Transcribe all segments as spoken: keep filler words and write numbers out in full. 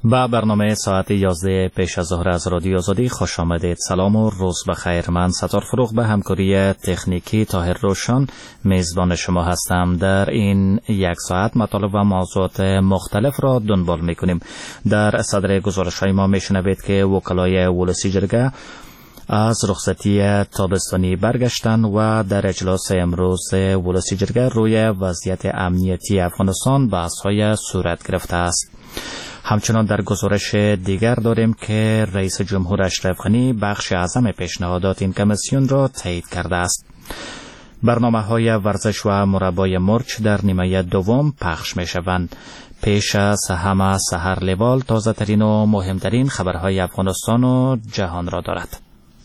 با برنامه ساعت یازده پیش از ظهر از رادیو آزادی خوش آمدید. سلام و روز بخیر. من ستار فروغ به همکاری تکنیکی طاهر روشن میزبان شما هستم. در این یک ساعت مطالب و موضوعات مختلف را دنبال میکنیم. در صدر گزارش‌های ما میشنوید که وکلای ولسی جرگه از رخصتی تابستانی برگشتن و در اجلاس امروز ولسی جرگه روی وضعیت امنیتی افغانستان بحث‌های صورت گرفته است. همچنان در گزارش دیگر داریم که رئیس جمهور اشرف غنی بخش اعظم پیشنهادات این کمیسیون را تایید کرده است. برنامه‌های ورزش و مربای مرچ در نیمه دوم پخش می‌شوند. پیش از همه سحر لیوال تازه ترین و مهمترین خبرهای افغانستان و جهان را دارد.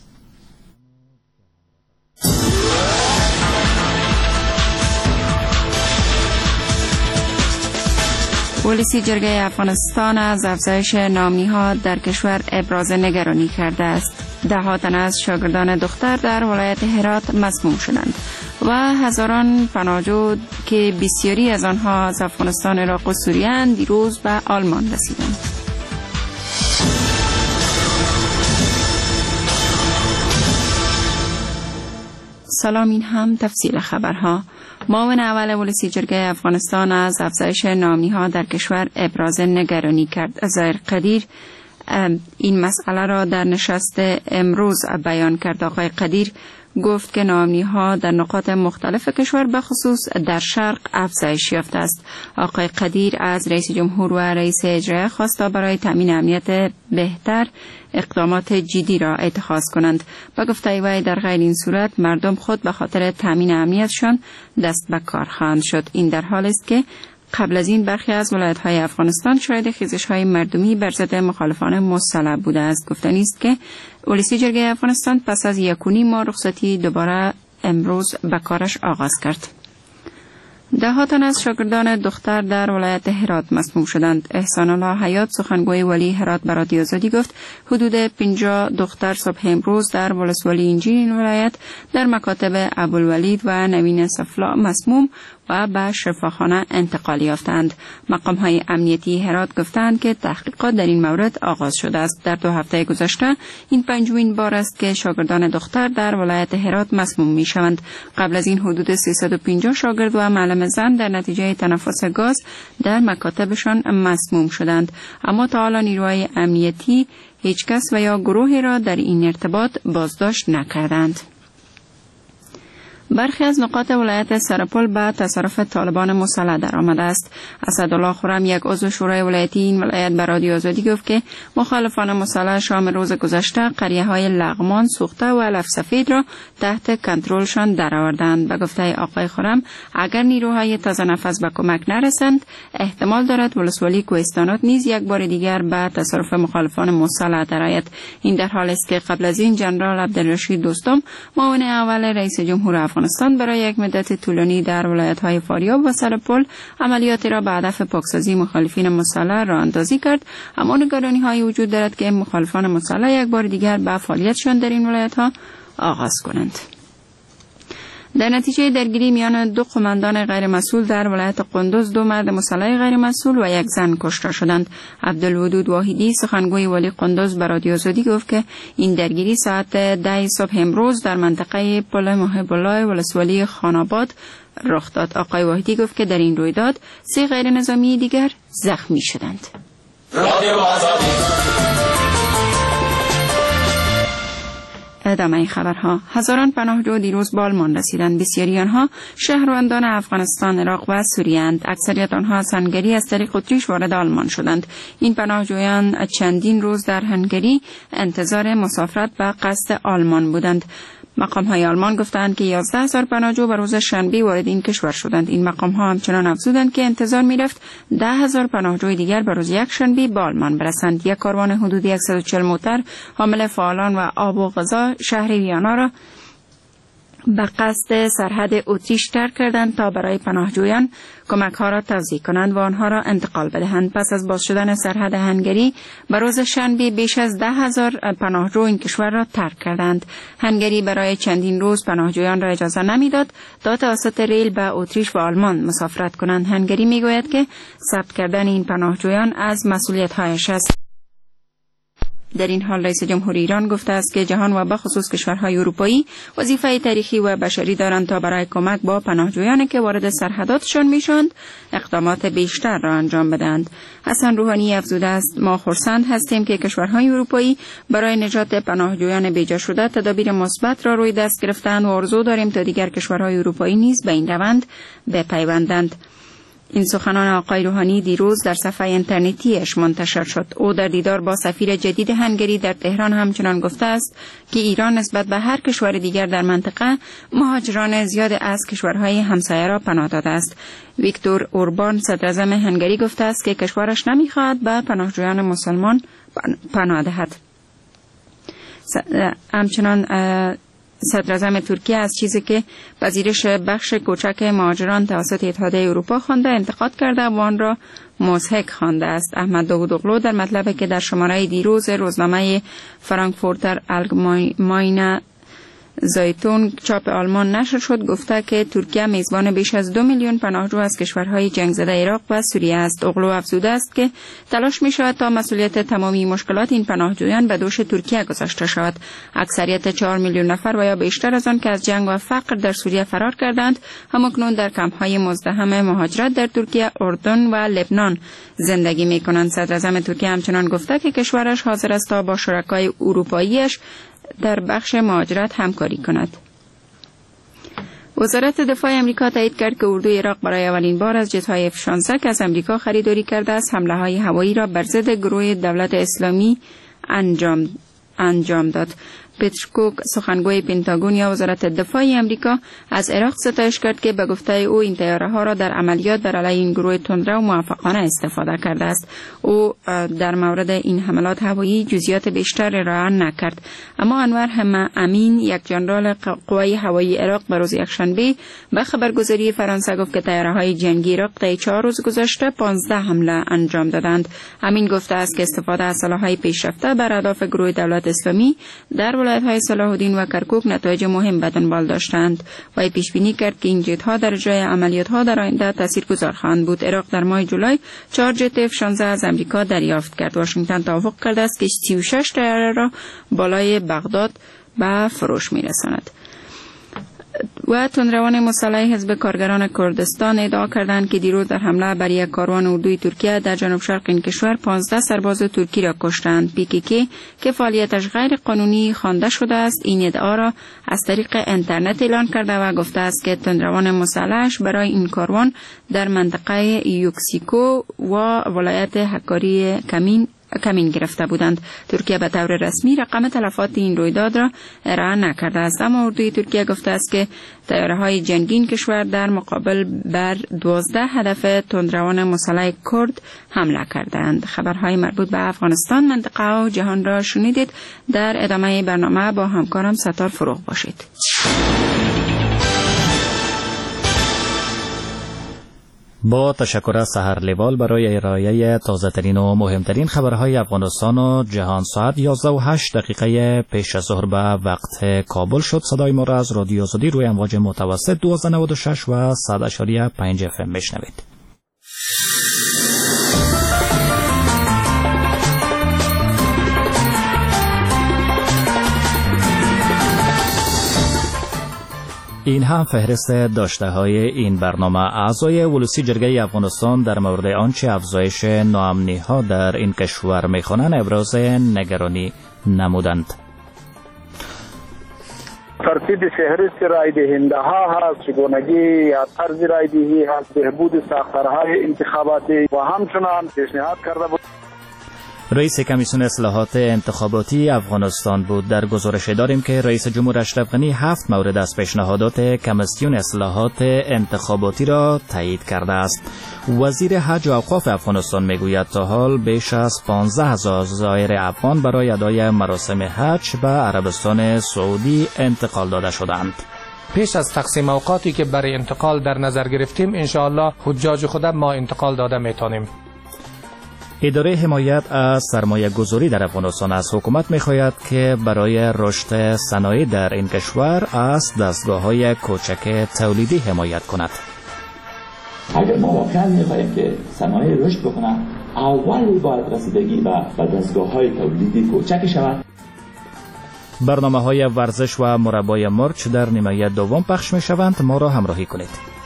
ولسی جرگه افغانستان از افزایش نامنی‌ها در کشور ابراز نگرانی کرده است. ده تن از شاگردان دختر در ولایت هرات مسموم شدند و هزاران پناهجو که بسیاری از آنها از افغانستان، عراق و سوریه اند دیروز به آلمان رسیدند. سلام، این هم تفصیل خبرها. معاون اول ولسی جرگه افغانستان از افزایش نامنی‌ها در کشور ابراز نگرانی کرد. ظاهر قدیر این مسئله را در نشست امروز بیان کرد. آقای قدیر گفت که نامنی‌ها در نقاط مختلف کشور به خصوص در شرق افزایش یافته است. آقای قدیر از رئیس جمهور و رئیس اجرایی خواست تا برای تامین امنیت بهتر اقدامات جدی را اتخاذ کنند. با گفته وی در غیر این صورت مردم خود به خاطر تامین امنیتشان دست به کار خواهند شد. این در حالی است که قبل از این برخی از ولایت‌های افغانستان شاهد خیزش‌های مردمی بر ضد مخالفان مسلح بوده است. گفتنی است که ولسی جرگه افغانستان پس از یک و نیم ماه رخصتی دوباره امروز به کارش آغاز کرد. ده تن از شاگردان دختر در ولایت هرات مسموم شدند. احسان الله حیات سخنگوی ولی هرات به رادیو آزادی گفت حدود پنجاه دختر صبح امروز در ولسوالی انجیل این ولایت در مکاتب ابوالولید و نوین صفلا مسموم و به شفاخانه انتقال یافتند. مقام‌های امنیتی هرات گفتند که تحقیقات در این مورد آغاز شده است. در دو هفته گذشته این پنجمین بار است که شاگردان دختر در ولایت هرات مسموم می‌شوند. قبل از این حدود سیصد و پنجاه شاگرد و معلم زن در نتیجه تنفس گاز در مکاتبشان مسموم شدند. اما تا حالا نیروهای امنیتی هیچ کس و یا گروهی را در این ارتباط بازداشت نکردند. برخی از نقاط ولایت سرپل به تصرف طالبان مسلح در آمده است. اسدالله خرم یک عضو شورای ولایتی این ولایت به رادیو آزادی گفت که مخالفان مسلح شام روز گذشته قریه‌های لغمان، سوخته و علف سفید را تحت کنترلشان درآوردند. به گفته آقای خرم اگر نیروهای تازه نفس به کمک نرسند احتمال دارد ولسوالی کوهستانات نیز یک بار دیگر به تصرف مخالفان مسلح درآید. این در حالی است که قبل از این جنرال عبدالرشید دوستم معاون اول رئیس جمهور افغانستان برای یک مدت طولانی در ولایت‌های فاریاب و سرپل عملیاتی را به هدف پاکسازی مخالفین مسلح راه اندازی کرد. اما نگرانی‌هایی وجود دارد که مخالفان مسلح یک بار دیگر به فعالیتشان در این ولایت‌ها آغاز کنند. در نتیجه درگیری میان دو قماندان غیر مسئول در ولایت قندوز دو مرد مسلح غیر مسئول و یک زن کشته شدند. عبدالودود واحدی سخنگوی ولی قندوز به رادیو آزادی گفت که این درگیری ساعت ده صبح امروز در منطقه پل محب الله ولسوالی خاناباد رخ داد. آقای واحدی گفت که در این رویداد سه غیر نظامی دیگر زخمی شدند. ادامه خبرها. هزاران پناهجو دیروز به آلمان رسیدند. بسیاری آنها شهروندان افغانستان، عراق و سوریه اند. اکثریت آنها از هنگری از طریق اتریش وارد آلمان شدند. این پناهجویان چندین روز در هنگری انتظار مسافرت به قصد آلمان بودند. مقام‌های آلمان گفتند که یازده هزار پناهجو به روز شنبه وارد این کشور شدند. این مقام‌ها همچنان افزودند که انتظار می‌رفت ده هزار پناهجوی دیگر به روز یک شنبه به آلمان برسند. یک کاروان حدود صد و چهل موتر حامل فعالان و آب و غذا شهر ویانا را به قصد سرحد اتریش ترک کردند تا برای پناهجویان کمک ها را توزیع کنند و آنها را انتقال بدهند. پس از باز شدن سرحد هنگری به روز شنبه بیش از ده هزار پناهجو این کشور را ترک کردند. هنگری برای چندین روز پناهجویان را اجازه نمیداد تا توسط ریل به اتریش و آلمان مسافرت کنند. هنگری میگوید که ثبت کردن این پناهجویان از مسئولیت هایش است. در این حال رئیس جمهور ایران گفته است که جهان و به خصوص کشورهای اروپایی وظیفه تاریخی و بشری دارند تا برای کمک با پناهجویانی که وارد سرحداتشان میشوند اقدامات بیشتر را انجام بدهند. حسن روحانی افزوده است: ما خرسند هستیم که کشورهای اروپایی برای نجات پناهجویان بیجا شده تدابیر مثبت را روی دست گرفتند و آرزو داریم تا دیگر کشورهای اروپایی نیز به این روند بپیوندند. این سخنان آقای روحانی دیروز در صفحه اینترنتیش منتشر شد. او در دیدار با سفیر جدید هنگری در تهران همچنان گفته است که ایران نسبت به هر کشور دیگر در منطقه مهاجران زیاد از کشورهای همسایه را پناه داده است. ویکتور اوربان صدراعظم هنگری گفته است که کشورش نمی‌خواهد به پناهجویان مسلمان پناه دهد. همچنان صدراعظم ترکیه از چیزی که پذیرش بخش کوچک مهاجران توسط اتحادیه اروپا خوانده انتقاد کرده و آن را مضحک خوانده است. احمد داوودوغلو در مطلبی که در شماره دیروز روزنامه فرانکفورتر آلگماینه زایتون چاپ آلمان نشر شد گفته که ترکیه میزبان بیش از دو میلیون پناهجو از کشورهای جنگ زده عراق و سوریه است. اوغلو افزوده است که تلاش می شود تا مسئولیت تمامی مشکلات این پناهجویان به دوش ترکیه گذاشته شود. اکثریت چهار میلیون نفر و یا بیشتر از آن که از جنگ و فقر در سوریه فرار کردند همکنون در کمپ‌های مزدحم مهاجرت در ترکیه، اردن و لبنان زندگی می کنند. صدراعظم ترکیه همچنان گفته که کشورش حاضر است تا با شرکای اروپایی‌اش در بخش مهاجرت همکاری کند. وزارت دفاع امریکا تایید کرد که اردوی عراق برای اولین بار از جت‌های اف شانزده که از امریکا خریداری کرده است حمله‌های هوایی را بر ضد گروه دولت اسلامی انجام انجام داد. پترکوک سخنگوی پنتاگون یا وزارت دفاع امریکا از عراق ستایش کرد که به گفته او این طیاره ها را در عملیات بر علیه این گروه تندرو موفقانه استفاده کرده است. او در مورد این حملات هوایی جزئیات بیشتر ارائه نکرد، اما انور هم امین یک ژنرال قوای هوایی عراق به روز یکشنبه به خبرگزاری فرانسه گفت که طیاره های جنگی عراق طی چهار روز گذشته پانزده حمله انجام دادند. امین گفته است که استفاده از سلاح‌های پیشرفته بر اهداف گروه دولت اسلامی در ولایت‌های صلاح الدین و کرکوک نتایج مهم به دنبال داشتند. و پیش بینی کرد که این جت‌ها در جای عملیات‌ها در آینده تاثیرگذار خواهند بود. عراق در ماه جولای چهار جت اف شانزده از امریکا دریافت کرد. واشنگتن توافق کرده است که سی و شش طیاره را بالای بغداد به فروش می‌رساند. و تندروان مسلح حزب کارگران کردستان ادعا کردند که دیروز در حمله بر یک کاروان اردوی ترکیه در جنوب شرق این کشور پانزده سرباز ترکی را کشتند. پی کی کی که فعالیتش غیر قانونی خوانده شده است این ادعا را از طریق اینترنت اعلان کرده و گفته است که تندروان مسلحش برای این کاروان در منطقه یوکسیکو و ولایت حکاری کمین کمین گرفته بودند. ترکیه به طور رسمی رقم تلفات این رویداد را ارائه نکرده است، اما اردوی ترکیه گفته است که طیاره‌های جنگی کشور در مقابل بر دوازده هدف تندروان مسلح کرد حمله کردند. خبرهای مربوط به افغانستان، منطقه و جهان را شنیدید. در ادامه برنامه با همکارم ستار فروغ باشید. با تشکر از سحر لیوال برای ارائه تازه‌ترین و مهمترین خبرهای افغانستان و جهان. ساعت یازده و هشت دقیقه پیش از ظهر به وقت کابل شد. صدای ما را از رادیو آزادی روی امواج متوسط دوازده نود و شش و صد و پنج اف ام میشنوید. این هم فهرست داشته های این برنامه. اعضای ولسی جرگه افغانستان در مورد آنچه افزایش ناامنی ها در این کشور میخوانند ابراز نگرانی نمودند. ترتیب فهرست رای دهنده ها هست، چگونگی یا طرز رای دهی هست، بهبود ساختارهای انتخاباتی و همچنان پیشنهاد کرده بود. رئیس کمیسیون اصلاحات انتخاباتی افغانستان بود. در گزارش داریم که رئیس جمهور اشرف غنی هفت مورد از پیشنهادات کمیسیون اصلاحات انتخاباتی را تایید کرده است. وزیر حج و اوقاف افغانستان میگوید تا حال بیش از پانزده هزار زائر افغان برای ادای مراسم حج به عربستان سعودی انتقال داده شدند. پیش از تقسیم اوقاتی که برای انتقال در نظر گرفتیم انشاءالله حجاج خود ما انتقال داده میتونیم. اداره حمایت از سرمایه گذاری در افغانستان از حکومت می‌خواهد که برای رشد صنایع در این کشور از دستگاه‌های کوچک تولیدی حمایت کند. اگر ما واقعا می‌خواهیم که صنایع رشد بکنه، اول باید رسیدگی به دستگاه‌های تولیدی کوچک شود. برنامه‌های ورزش و مربای مرچ در نیمه دوم پخش می‌شوند. ما را همراهی کنید.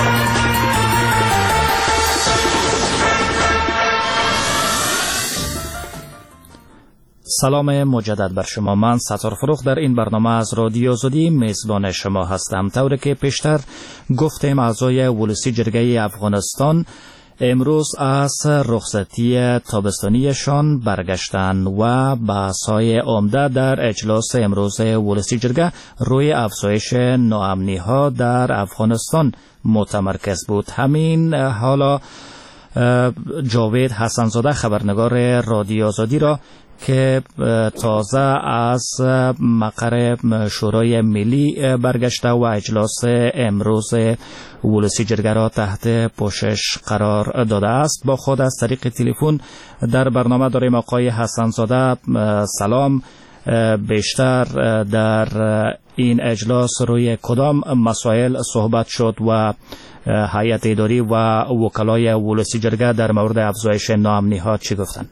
سلام مجدد بر شما. من ستار فروغ در این برنامه از رادیو آزادی میزبان شما هستم. طوری که پیشتر گفتیم اعضای ولسی جرگه افغانستان امروز از رخصتی تابستانیشان برگشتن و بحث‌های عمده در اجلاس امروز ولسی جرگه روی افزایش ناامنی‌ها در افغانستان متمرکز بود. همین حالا جاوید حسن‌زاده خبرنگار رادیو آزادی را که تازه از مقر شورای ملی برگشته و اجلاس امروز ولسی جرگه را تحت پوشش قرار داده است با خود از طریق تلفن در برنامه داریم. آقای حسن‌زاده سلام. بیشتر در این اجلاس روی کدام مسائل صحبت شد و هیئت اداری و وکلای ولسی جرگه در مورد افزایش ناامنی‌ها چی گفتند؟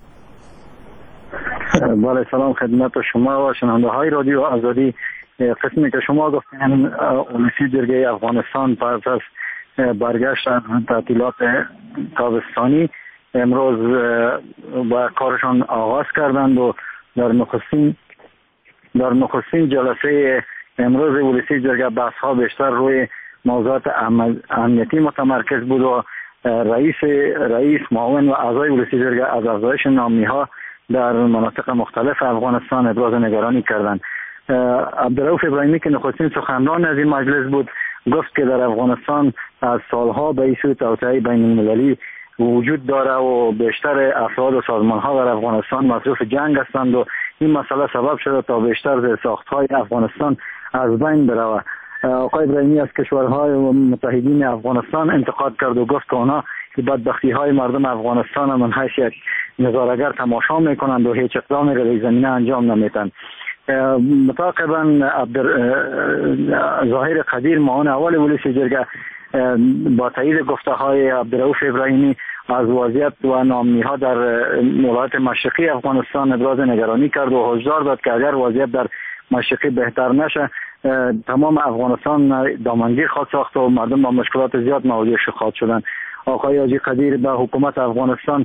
بله، سلام خدمت شما و شنونده های رادیو آزادی. قسمی که شما گفتین ولسی جرگه افغانستان پس از برگشت از تعطیلات تابستانی امروز با کارشان آغاز کردند و در نخستین در نخستین جلسه امروز ولسی جرگه بحث ها بیشتر روی موضوعات امنیتی متمرکز بود و رئیس رئیس معاون و اعضای ولسی جرگه از افزایش ناامنی‌ها در مناطق مختلف افغانستان ابراز نگرانی کردند. عبدالرؤوف ابراهیمی که نخستین سخنران از این مجلس بود گفت که در افغانستان از سالها به سوی توطئه بین المللی وجود داره و بیشتر افراد و سازمان‌ها در افغانستان مصروف جنگ هستند و این مسئله سبب شده تا بیشتر زیرساخت‌های افغانستان از بین بره. آقای ابراهیمی از کشورهای متحدین افغانستان انتقاد کرد و گفت که آنها که بدبختی‌های مردم افغانستان من حیث یک نظاره‌گر تماشا می‌کنند و هیچ اقدامی را در زمینه انجام نمی‌دهند. متعاقباً ظاهر قدیر معاون اول ولسی جرگه با تایید گفته‌های عبدالرؤوف ابراهیمی از وضعیت و ناامنی‌ها در ولایت مشرقی افغانستان ابراز نگرانی کرد و هشدار داد که اگر وضعیت در مشرقی بهتر نشه تمام افغانستان دامنگیر خواهد ساخت و مردم با مشکلات زیاد مواجه خواهد شدند. آقای حاجی قدیر به حکومت افغانستان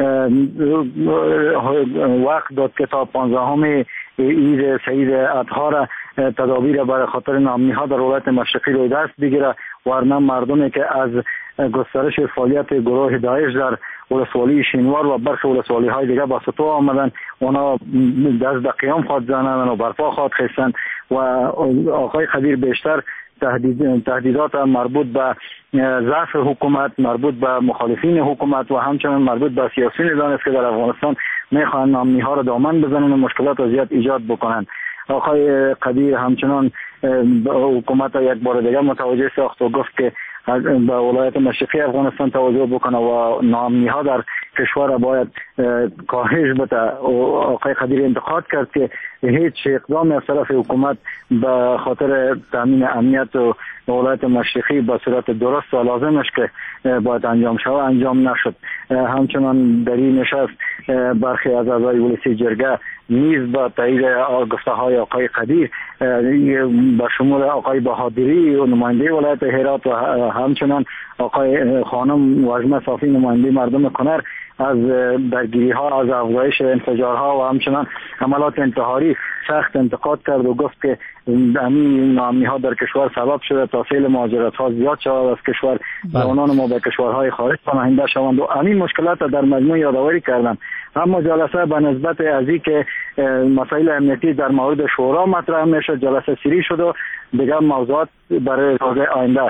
وقت داد که تا پانزدهم عید سعید اضحی را تدابیر برای خاطر ناامنی‌ها در ولایت مشرقی روی دست بگیره، ورنه مردمی که از گسترش فعالیت گروه داعش در ولسوالی شینوار و برخی ولسوالی‌های دیگر با سطوح آمدن، اونا دست به قیام خواهد زنند و برپا خواهد خیستند و آقای قدیر بیشتر تهدید تهدیدات مربوط به ضعف حکومت، مربوط به مخالفین حکومت و همچنین مربوط به سیاسیون دانست که در افغانستان میخوان ناامنی‌ها را دامن بزنند و مشکلات زیاد ایجاد بکنند. آقای قدیر همچنان حکومت یک بار دیگر متوجه ساخت و گفت که به ولایت مشرقی افغانستان توجه بکنه و ناامنی‌ها در کشور باید کاهش بده. آقای قدیر انتقاد کرد که هیچ اقدامی از طرف حکومت به خاطر تامین امنیت و ولایت مشرقی به صورت درست و لازمش که باید انجام شود انجام نشد. همچنان در این نشست برخی از اعضای ولسی جرگه نیز با تایید گفته‌های آقای قدیر به شمول آقای بهادری و نماینده ولایت هرات و همچنان آقای خانم وژمه صافی نماینده مردم کنر از درگیری ها، از افزایش انفجارها و همچنان حملات انتحاری سخت انتقاد کرد و گفت که همین ناامنی ها در کشور سبب شده تا سیل مهاجرت ها زیاد شود از کشور، جوانان ما به کشورهای خارج پناهنده شوند و همین مشکلات در مجموع یادآوری کردند. اما جلسه به نسبت از اینکه مسائل امنیتی در مورد شورا مطرح میشد جلسه سری شد و دیگر موضوعات برای روز آینده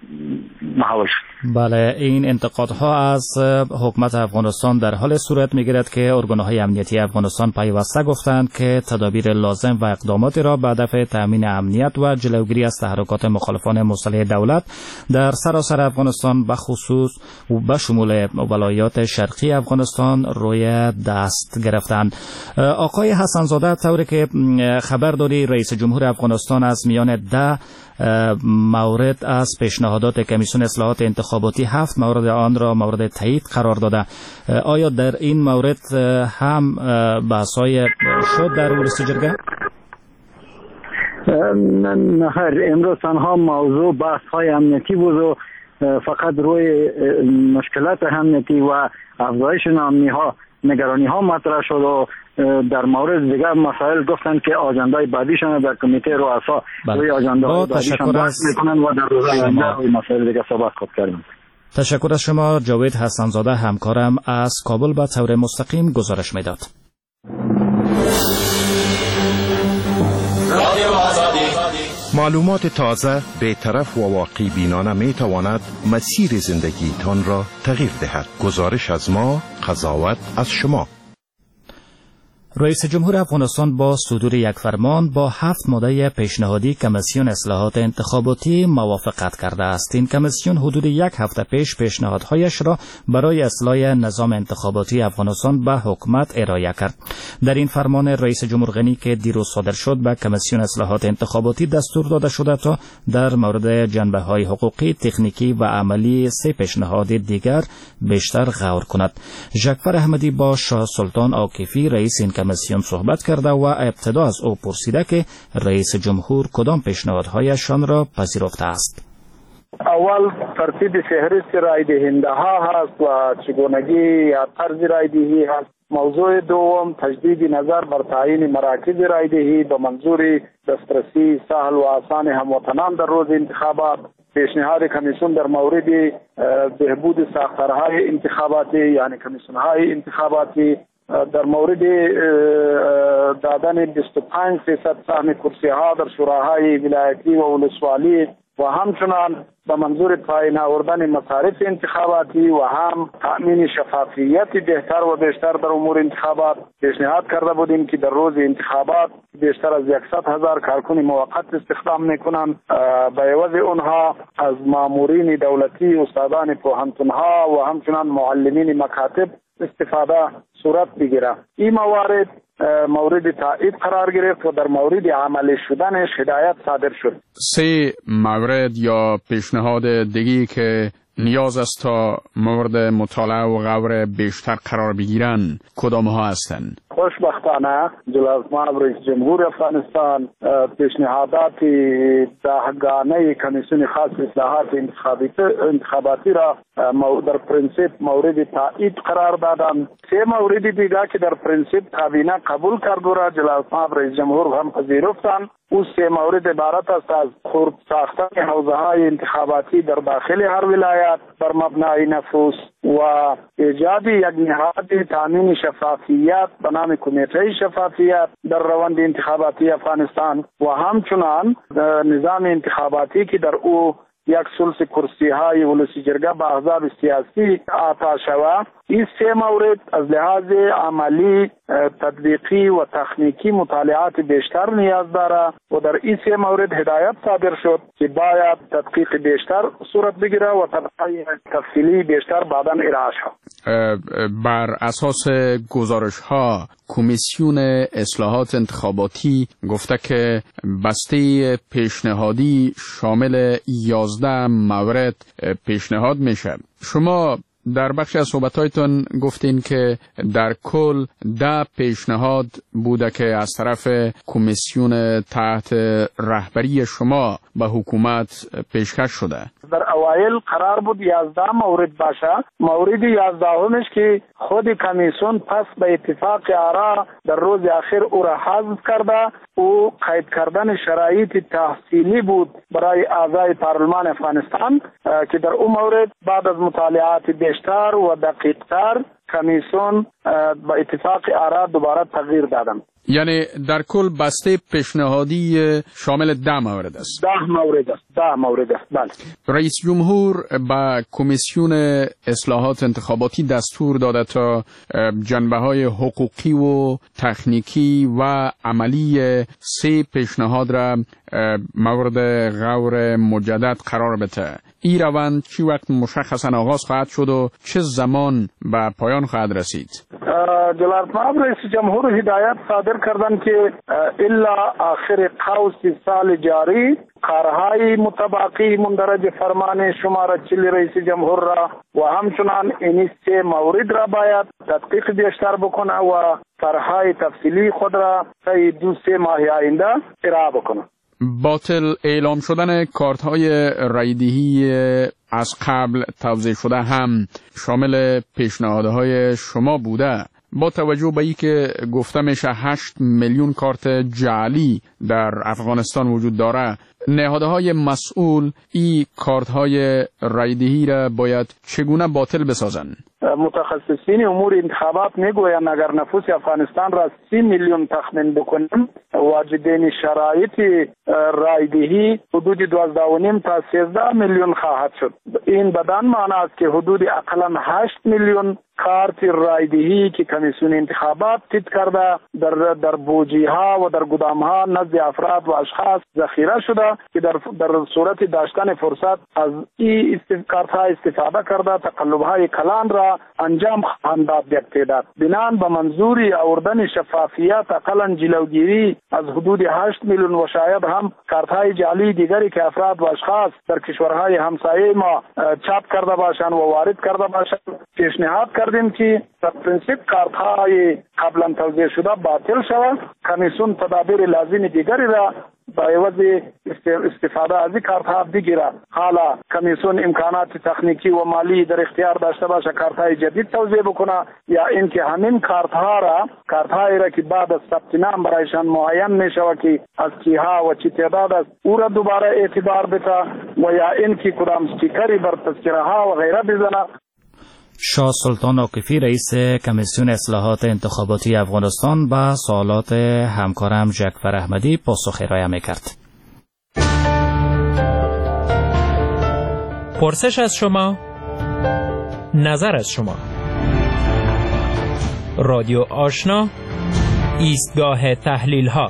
محول شد. بله، این انتقادها از حکومت افغانستان در حال صورت میگیرد که ارگانهای امنیتی افغانستان پیوسته گفتند که تدابیر لازم و اقداماتی را به هدف تامین امنیت و جلوگیری از تحرکات مخالفان مسلح دولت در سراسر افغانستان به خصوص و به شمول ولایات شرقی افغانستان روی دست گرفتند. آقای حسن زاده، طوری که خبر داری رئیس جمهور افغانستان از میان ده مورد از پیشنهادات کمیسیون اصلاحات انتخاباتی هفت مورد آن را مورد تایید قرار داده. آیا در این مورد هم بحث‌های شد در ولسی جرگه؟ نه، امروز تنها موضوع بحث‌های امنیتی بود و فقط روی مشکلات امنیتی و افزایش ناامنی‌ها نگرانی ها مطرح شد و در مورد دیگر مسائل گفتن که آجندای بعدیشان در کمیته رؤسا روی آجندای بعدیشان بحث میکنن و در روز آینده روی مسائل دیگر صحبت خود کردن. تشکر از شما. جاوید حسن زاده همکارم از کابل به طور مستقیم گزارش میداد. معلومات تازه، بی‌طرف و واقع بینانه می تواند مسیر زندگیتان را تغییر دهد. گزارش از ما، قضاوت از شما. رئیس جمهور افغانستان با صدور یک فرمان با هفت ماده پیشنهادی کمیسیون اصلاحات انتخاباتی موافقت کرده است. این کمیسیون حدود یک هفته پیش پیشنهادهایش را برای اصلاح نظام انتخاباتی افغانستان به حکومت ارائه کرد. در این فرمان رئیس جمهور غنی که دیروز صادر شد به کمیسیون اصلاحات انتخاباتی دستور داده شده تا در مورد جنبه‌های حقوقی، تکنیکی و عملی سه پیشنهاد دیگر بیشتر غور کند. ژکفر احمدی با شاه سلطان عاکفی رئیس این کمیسیون صحبت کرده و ابتدا از او پرسیده که رئیس جمهور کدام پیشنهادهایشان را پذیرفته است. اول ترتیب فهرست رای دهنده ها هست و چگونگی یا طرز رای دهی هست. موضوع دوم تجدید نظر بر تعیین مراکز رای دهی به منظور دسترسی سهل و آسان هموطنان در روز انتخابات. پیشنهاد کمیسیون در مورد بهبود ساختارهای انتخاباتی یعنی کمیسیون‌های انتخاباتی، در مورد دادن بیست و پنج درصد سهم کرسی‌ها در شوراهای ولایتی و ولسوالی و همچنان به منظور پایین آوردن مصارف انتخاباتی و هم تأمین شفافیت بهتر و بیشتر در امور انتخابات پیشنهاد کرده بودیم که در روز انتخابات بیشتر از صد هزار کارکن موقت استخدام میکنند. به عوض اونها از مامورین دولتی، استادان پوهنتونها و همچنان معلمین مکاتب استفاده صورت بگیره. این موارد مورد تایید قرار گرفت و در مورد عملی شدنش هدایت صادر شد. سه مورد یا پیشنهاد دیگی که نیاز است تا مورد مطالعه و غور بیشتر قرار بگیرن کدام ها هستند؟ خوشبختانه جلال رئیس جمهور افغانستان پیشنهادات دهگانه کمیسیون خاص اصلاحات انتخاباتی را در پرینسیپ مورد تایید قرار دادند. سه مورد دیگر که در پرینسیپ کابینه قبول کرد و را جلال رئیس جمهور هم پذیرفتند. او سه مورد عبارت است از خرد ساختن حوزه‌های انتخاباتی در داخل هر ولایت بر مبنای نفوس و ایجاد یک نهاد تامین شفافیت به نام کمیته شفافیت در روند انتخاباتی افغانستان و همچنان نظام انتخاباتی که در او یک ثلث کرسی های ولسی جرگه به احزاب سیاسی عطا شود. این سه مورد از لحاظ عملی، تطبیقی و تکنیکی مطالعات بیشتر نیاز داره و در این سه مورد هدایت صادر شد که باید تدقیق بیشتر صورت بگیره و طبقه تفصیلی بیشتر بعداً ارائه شود. بر اساس گزارش ها کمیسیون اصلاحات انتخاباتی گفته که بسته پیشنهادی شامل یازده مورد پیشنهاد میشه. شما در بخش از صحبتایتون گفتین که در کل ده پیشنهاد بوده که از طرف کمیسیون تحت رهبری شما به حکومت پیشکش شده. در اوایل قرار بود یازده مورد باشه. مورد یازدهمش که خود کمیسیون پس به اتفاق آرا در روز آخر او را حذف کرده. او قید کردن شرایط تحصیلی بود برای اعضای پارلمان افغانستان که در اون مورد بعد از مطالعات بیشتر و دقیقتر کمیسیون با اتفاق آرا دوباره تغییر دادن. یعنی در کل بسته پیشنهادی شامل ده مورد است. ده مورد است. ده مورد است. بله. رئیس جمهور با کمیسیون اصلاحات انتخاباتی دستور داده تا جنبه‌های حقوقی و تکنیکی و عملی سه پیشنهاد را مورد غور مجدد قرار بده. این روند چی وقت مشخصا آغاز خواهد شد و چه زمان به پایان خواهد رسید؟ جلال طلب رئیس جمهور هدایت صادر کردن که الا آخر قوس سال جاری کارهای مطابقی مندرج فرمان شماره چلی رئیس جمهور را و همچنان این سه مورد را باید تدقیق بیشتر بکنه و طرحهای تفصیلی خود را طی دو سه ماه آینده ارائه بکنه. باطل اعلام شدن کارت های رایدهی از قبل توزیع شده هم شامل پیشنهادهای شما بوده. با توجه به اینکه گفته میشه هشت میلیون کارت جعلی در افغانستان وجود داره، نهادهای مسئول این کارت های رایدهی را باید چگونه باطل بسازند؟ متخصصین امور انتخابات میگویند اگر نفوس افغانستان را سی میلیون تخمین بکنیم، واجدین شرایط رایدهی حدود دوازده و نیم تا سیزده میلیون خواهد شد. این بدان معنی است که حدود اقلا هشت میلیون کارت رایدهی که کمیسیون انتخابات تایید کرده در در بوجی ها و در گدام ها نزد افراد و اشخاص ذخیره شده که در در صورت داشتن فرصت از این کارت ها استفاده کرده تقلب های کلان را انجام خواهند داد. یک تعداد بنان به منظوری آوردن شفافیت اقلا جلوگیری از حدود هشت میلیون و شاید هم کارت های جعلی دیگری که افراد و اشخاص در کشورهای همسایه ما چاپ کرده باشند و وارد کرده باشند، پیشنهاد کردیم که در پرینسیپ کارت های قبلا توزیع شده باطل شود. کمیسیون تدابیر لازم دیگری را با عوض استفاده از این کارت ها بگیرد. حالا کمیسیون امکانات تکنیکی و مالی در اختیار داشته باشه کارت های جدید توزیع بکنه، یا اینکه همین کارت ها را کارت هایی را که بعد از ثبت نام برایشان معین می شود که از کی ها و چی تعداد است او را دوباره اعتبار بده، و یا اینکه کدام استیکری بر تذکره ها و غیره بزنه. شاه سلطان عاکفی رئیس کمیسیون اصلاحات انتخاباتی افغانستان به سوالات همکارم جعفر احمدی پاسخ ارائه می‌کرد. پرسش از شما، نظر از شما. رادیو آشنا، ایستگاه تحلیل ها.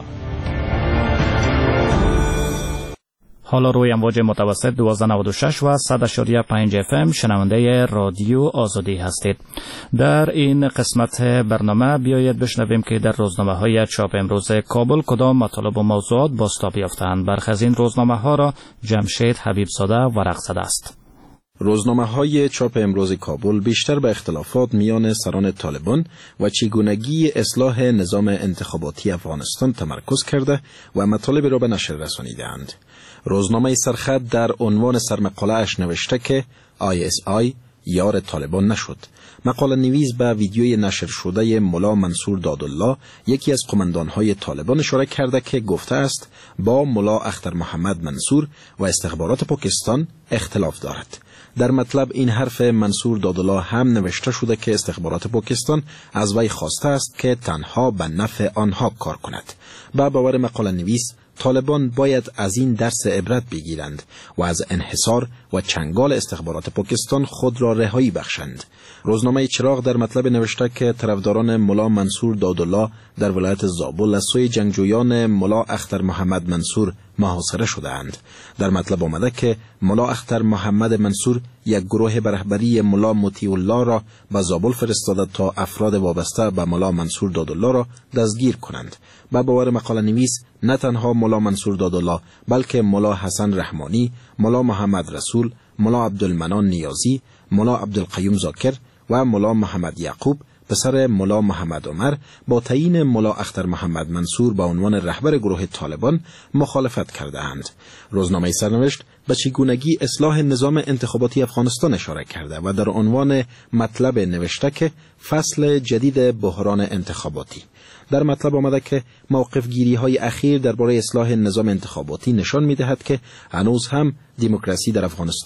حالا روی امواج متوسط دوازده نود و شش و صد و شش پنج اف ام شنونده رادیو آزادی هستید. در این قسمت برنامه بیایید بشنویم که در روزنامه های چاپ امروز کابل کدام مطالب و موضوعات بازتاب یافتند. برخی از این روزنامه ها را جمشید حبیبزاده ورق زده است. روزنامه های چاپ امروز کابل بیشتر به اختلافات میان سران طالبان و چگونگی اصلاح نظام انتخاباتی افغانستان تمرکز کرده و مطالب را به نشر رسانیده‌اند. روزنامه سرخط در عنوان سرمقاله اش نوشته که آی اس آی یار طالبان نشد. مقاله نویس به ویدیوی نشر شده ملا منصور دادالله، یکی از قماندان‌های طالبان، اشاره کرده که گفته است با ملا اختر محمد منصور و استخبارات پاکستان اختلاف دارد. در مطلب این حرف منصور دادالله هم نوشته شده که استخبارات پاکستان از وی خواسته است که تنها به نفع آنها کار کند. با باور مقاله نویس، طالبان باید از این درس عبرت بگیرند و از انحصار و چنگال استخبارات پاکستان خود را رهایی بخشند. روزنامه چراغ در مطلب نوشته که طرفداران ملا منصور دادالله در ولایت زابل از سوی جنگجویان ملا اختر محمد منصور محاصره شده‌اند. در مطلب آمده که ملا اختر محمد منصور یک گروه به رهبری ملا مطیع الله را به زابل فرستاده تا افراد وابسته به ملا منصور دادالله را دستگیر کنند. به باور مقاله نویس، نه تنها ملا منصور دادالله بلکه ملا حسن رحمانی، ملا محمد رسول، ملا عبدالمنان نیازی، ملا عبدالقیوم زاکر و ملا محمد یعقوب پسر ملا محمد عمر با تعیین ملا اختر محمد منصور به عنوان رهبر گروه طالبان مخالفت کرده اند. روزنامه سرنوشت به چگونگی اصلاح نظام انتخاباتی افغانستان اشاره کرده و در عنوان مطلب نوشته که فصل جدید بحران انتخاباتی. در مطلب آمده که موقف گیری های اخیر درباره اصلاح نظام انتخاباتی نشان می دهد که هنوز هم دموکراسی در افغانستان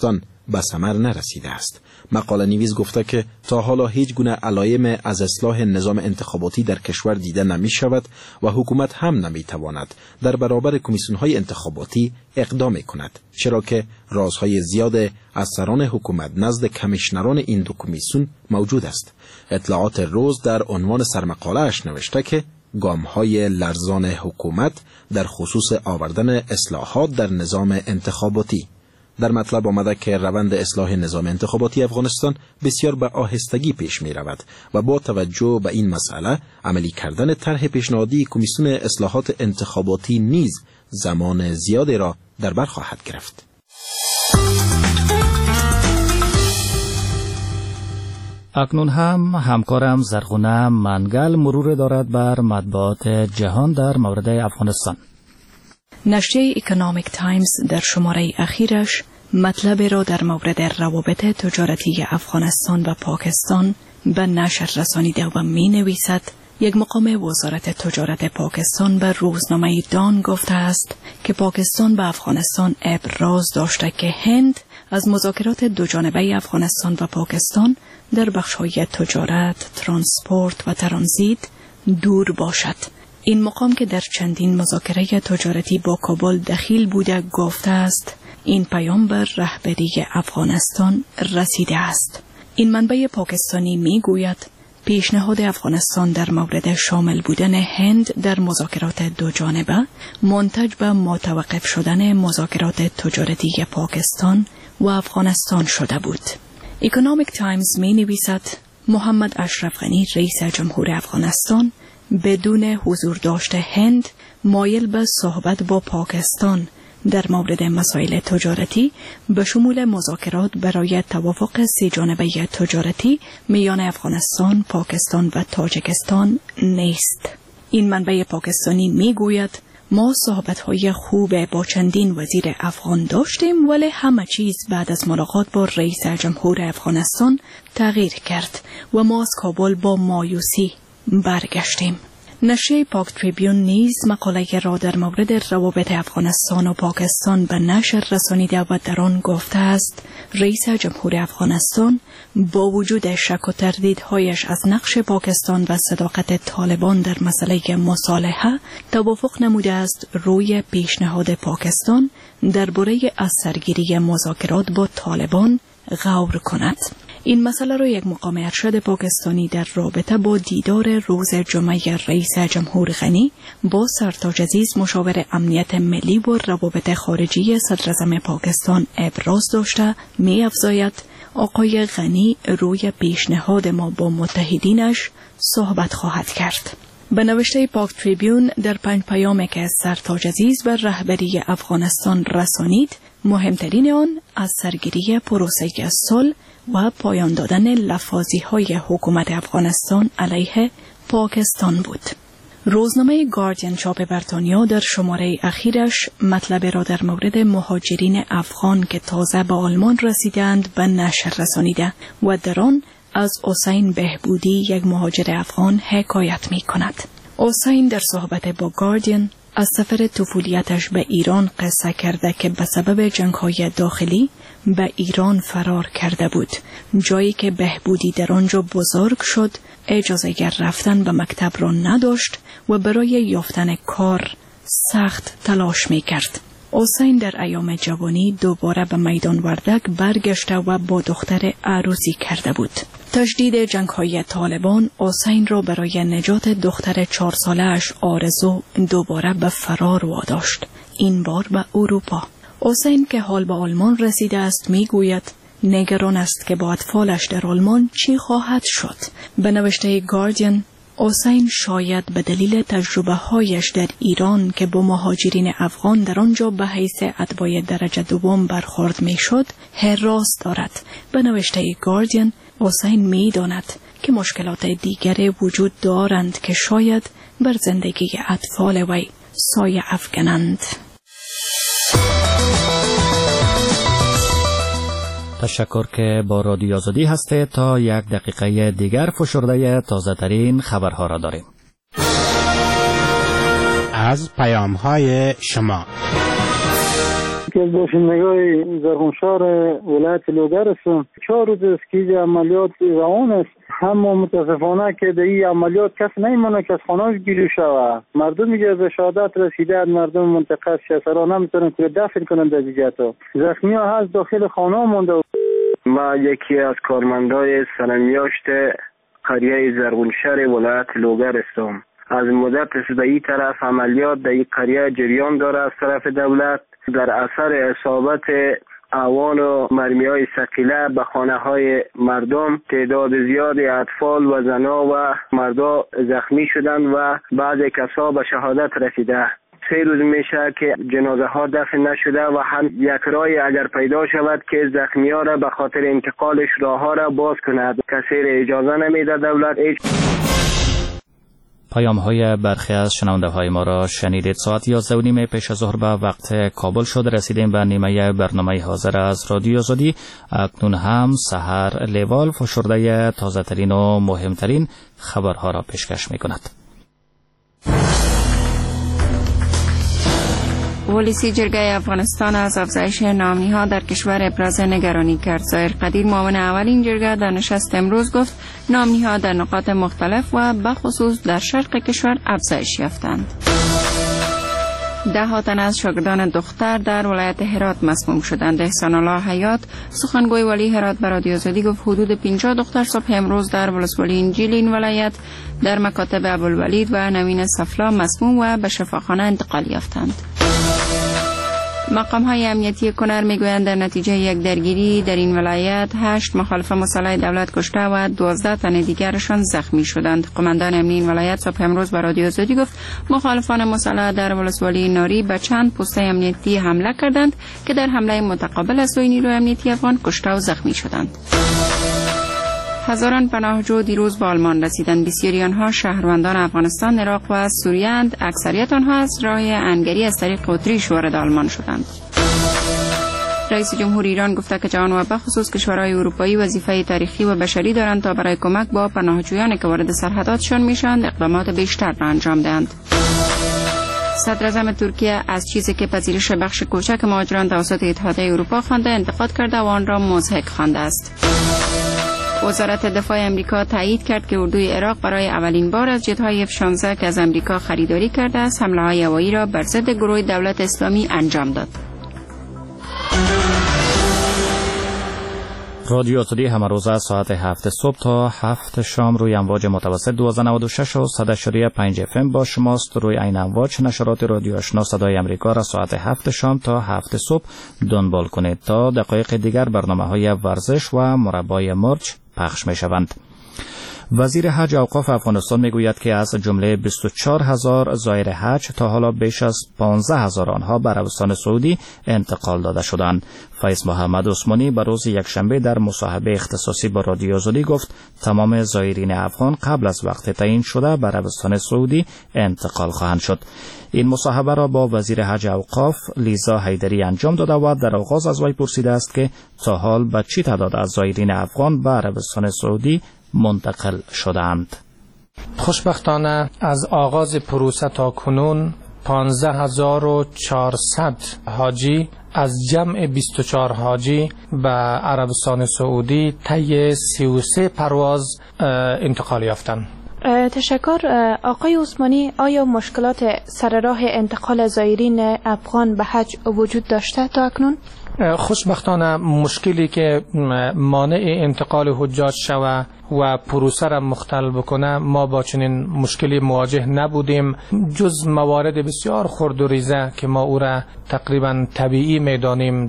به ثمر نرسیده است. مقاله نویس گفته که تا حالا هیچ گونه علائم از اصلاح نظام انتخاباتی در کشور دیده نمی شود و حکومت هم نمی تواند در برابر کمیسیون های انتخاباتی اقدام کند، چرا که رازهای زیاد از سران حکومت نزد کمیشنران این دو کمیسیون موجود است. اطلاعات روز در عنوان سرمقاله اش نوشته که گام‌های لرزان حکومت در خصوص آوردن اصلاحات در نظام انتخاباتی. در مطلب آمده که روند اصلاح نظام انتخاباتی افغانستان بسیار به آهستگی پیش می رود و با توجه به این مسئله عملی کردن طرح پیشنهادی کمیسیون اصلاحات انتخاباتی نیز زمان زیادی را در بر خواهد گرفت. اکنون هم همکارم زرغونه منگل مرور دارد بر مطبوعات جهان در مورد افغانستان. نشریه اکونومیک تایمز در شماره اخیرش مطلب را در مورد روابط تجارتی افغانستان و پاکستان به نشر رسانیده و می نویسد یک مقام وزارت تجارت پاکستان به روزنامه دان گفته است که پاکستان به افغانستان ابراز داشته که هند از مذاکرات دو جانبه افغانستان و پاکستان در بخش‌های تجارت، ترانسپورت و ترانزیت دور باشد. این مقام که در چندین مذاکره تجارتی با کابل دخیل بوده گفته است این پیام بر رهبری افغانستان رسیده است. این منبع پاکستانی می گوید پیشنهاد افغانستان در مورد شامل بودن هند در مذاکرات دو جانبه منتج به متوقف شدن مذاکرات تجارتی پاکستان و افغانستان شده بود. اکونومیک تایمز می نویسد محمد اشرف غنی رئیس جمهور افغانستان بدون حضور داشته هند مایل به صحبت با پاکستان در مورد مسائل تجارتی به شمول مذاکرات برای توافق سه جانبه تجارتی میان افغانستان، پاکستان و تاجیکستان نیست. این منبع پاکستانی میگوید ما صحبت‌های خوب با چندین وزیر افغان داشتیم ولی همه چیز بعد از ملاقات با رئیس جمهور افغانستان تغییر کرد و ما از کابل با مایوسی برگشتیم. نشریه پاک تریبیون نیز مقاله را در مورد روابط افغانستان و پاکستان به نشر رسانیده و در آن گفته است رئیس جمهور افغانستان با وجود شک و تردیدهایش از نقش پاکستان و صداقت طالبان در مسئله مصالحه توافق نموده است روی پیشنهاد پاکستان درباره از سرگیری مذاکرات با طالبان غور کند. این مسئله را یک مقام ارشد پاکستانی در رابطه با دیدار روز جمعه رئیس جمهور غنی با سرتاج عزیز مشاور امنیت ملی و روابط خارجی صدراعظم پاکستان ابراز داشته می افزاید آقای غنی روی پیشنهاد ما با متحدینش صحبت خواهد کرد. به نوشته پاک تریبیون در پنج پیامی که سرتاج عزیز بر رهبری افغانستان رسانید مهمترین آن از سرگیری پروسه صلح و پایان دادن لفاظی‌های حکومت افغانستان علیه پاکستان بود. روزنامه گاردین چاپ بریتانیا در شماره اخیرش مطلب را در مورد مهاجرین افغان که تازه به آلمان رسیدند به نشر رسانیده و در آن از حسین بهبودی یک مهاجر افغان حکایت می کند. حسین در صحبت با گاردین از سفر طفولیتش به ایران قصه کرده که به سبب جنگ‌های داخلی به ایران فرار کرده بود. جایی که بهبودی در آنجا بزرگ شد، اجازه گر رفتن به مکتب را نداشت و برای یافتن کار سخت تلاش می کرد. حسین در ایام جوانی دوباره به میدان وردک برگشته و با دختر عروسی کرده بود. تشدید جنگ‌های طالبان حسین را برای نجات دختر چهار ساله‌اش آرزو دوباره به فرار واداشت، این بار به اروپا. حسین که حال به آلمان رسیده است میگوید نگران است که با اطفالش در آلمان چی خواهد شد. به نوشته گاردین حسین شاید به دلیل تجربه هایش در ایران که با مهاجرین افغان در آنجا به حیث اتباع درجه دوم برخورد می شد هراس دارد. به نوشته گاردین حسین می داند که مشکلات دیگری وجود دارند که شاید بر زندگی اطفال وی سایه افکنند. تشکر که با رادیو آزادی هستید. تا یک دقیقه دیگر فشرده تازه ترین خبرها را داریم. از پیام های شما یکی از باشندگان زرغونشهر ولایت لوگر هستم. چهار روز است که عملیات روان است، اما متاسفانه که در این عملیات کس نمیمونه که از خانه‌اش گیری شود. مردم میگه به شهادت رسیده، مردم منطقه شسرا نمیتونن که دفن کنن در جهتا. زخمی ها هست داخل خانه مونده. ما یکی از کارمندای سرمیاشت قریه زرغونشهر ولایت لوگر هستم. از مدت است به این طرف عملیات در این قریه جریان داره از طرف دولت. در اثر اصابت اوان و مرمی های ثقیله به خانه های مردم تعداد زیادی اطفال و زنا و مردا زخمی شدند و بعض کسا به شهادت رسیده. سه روز میشه که جنازه ها دفن نشده و هم یک رای اگر پیدا شود که زخمی ها را به خاطر انتقالش راه ها را باز کند. کسی را اجازه نمیده دولت. ایج... پیام های برخی از شنونده های ما را شنیدید. ساعت یازده و نیم پیش از ظهر به وقت کابل شد. رسیدیم به نیمه برنامه حاضر از رادیو آزادی. اکنون هم سحر لیوال فشرده تازه ترین و مهمترین خبرها را پیشکش می کند. ولسی جرگه افغانستان از افزایش نامنی‌ها در کشور ابراز نگرانی کرد. ظاهر قدیر معاون اول این جرگه در نشست امروز گفت نامنی‌ها در نقاط مختلف و بخصوص در شرق کشور افزایش یافتند. ده ها تن از شاگردان دختر در ولایت هرات مسموم شدند. احسان الله حیات سخنگوی ولی هرات به رادیو آزادی گفت حدود پنجاه دختر صبح امروز در ولسوالی انجیل این ولایت در مکاتب ابوالولید و نوین صفلا مسموم و به شفاخانه انتقال یافتند. مقام های امنیتی کنر میگویند در نتیجه یک درگیری در این ولایت هشت مخالف مسلح دولت کشته و دوازده تن دیگرشان زخمی شدند. قماندان امنی این ولایت صبح امروز به رادیو آزادی گفت مخالفان مسلح در ولسوالی ناری به چند پست امنیتی حمله کردند که در حمله متقابل از سوی نیروی امنیتی افغان کشته و زخمی شدند. هزاران پناهجو دیروز به آلمان رسیدند. بسیاری آنها شهروندان افغانستان، عراق و سوریه اند. اکثریت آنها از راه انگری از طریق اتریش وارد آلمان شدند. رئیس جمهور ایران گفته که جهان و بخصوص کشورهای اروپایی وظیفه تاریخی و بشری دارند تا برای کمک با پناهجویانی که وارد سرحداتشان میشوند اقدامات بیشتر را انجام دهند. صدر اعظم ترکیه از چیزی که پذیرش بخش کوچک مهاجران توسط اتحادیه اروپا خوانده انتقاد کرده و آن را مضحک خوانده است. وزارت دفاع امریکا تایید کرد که اردوی عراق برای اولین بار از جت‌های اف شانزده که از امریکا خریداری کرده است حمله‌های هوایی را بر ضد گروه دولت اسلامی انجام داد. رادیو آزادی همه روز از ساعت هفت صبح تا هفت شام روی امواج متوسط دویست و نود و شش و صد و پنج اف ام با شماست. روی این امواج نشرات رادیو آشنا صدای امریکا را ساعت هفت شام تا هفت صبح دنبال کنید. تا دقایق دیگر برنامه‌های ورزش و مربای مرج پخش می‌شوند. وزیر حج اوقاف افغانستان میگوید که از جمله بیست و چهار هزار زائر حج تا حالا بیش از پانزده هزار آنها به عربستان سعودی انتقال داده شدند. فیض محمد عثمانی به روز یکشنبه در مصاحبه اختصاصی با رادیو آزادی گفت تمام زائرین افغان قبل از وقت تعیین شده به عربستان سعودی انتقال خواهند شد. این مصاحبه را با وزیر حج اوقاف لیزا حیدری انجام داده و در آغاز از وی پرسیده است که تا حال به چه تعداد از زائرین افغان به عربستان سعودی منتقل شدند. خوشبختانه از آغاز پروسه تا کنون پانزده هزار و چهارصد حاجی از جمع بیست و چهار حاجی به عربستان سعودی طی سی و سه پرواز انتقال یافتند. تشکر. آقای عثمانی، آیا مشکلات سر راه انتقال زائرین افغان به حج وجود داشته تا اکنون؟ خوشبختانه مشکلی که مانع انتقال حجاج شود و پروسه را مختل بکنه ما با چنین مشکلی مواجه نبودیم، جز موارد بسیار خرد و ریزه که ما او را تقریبا طبیعی میدانیم.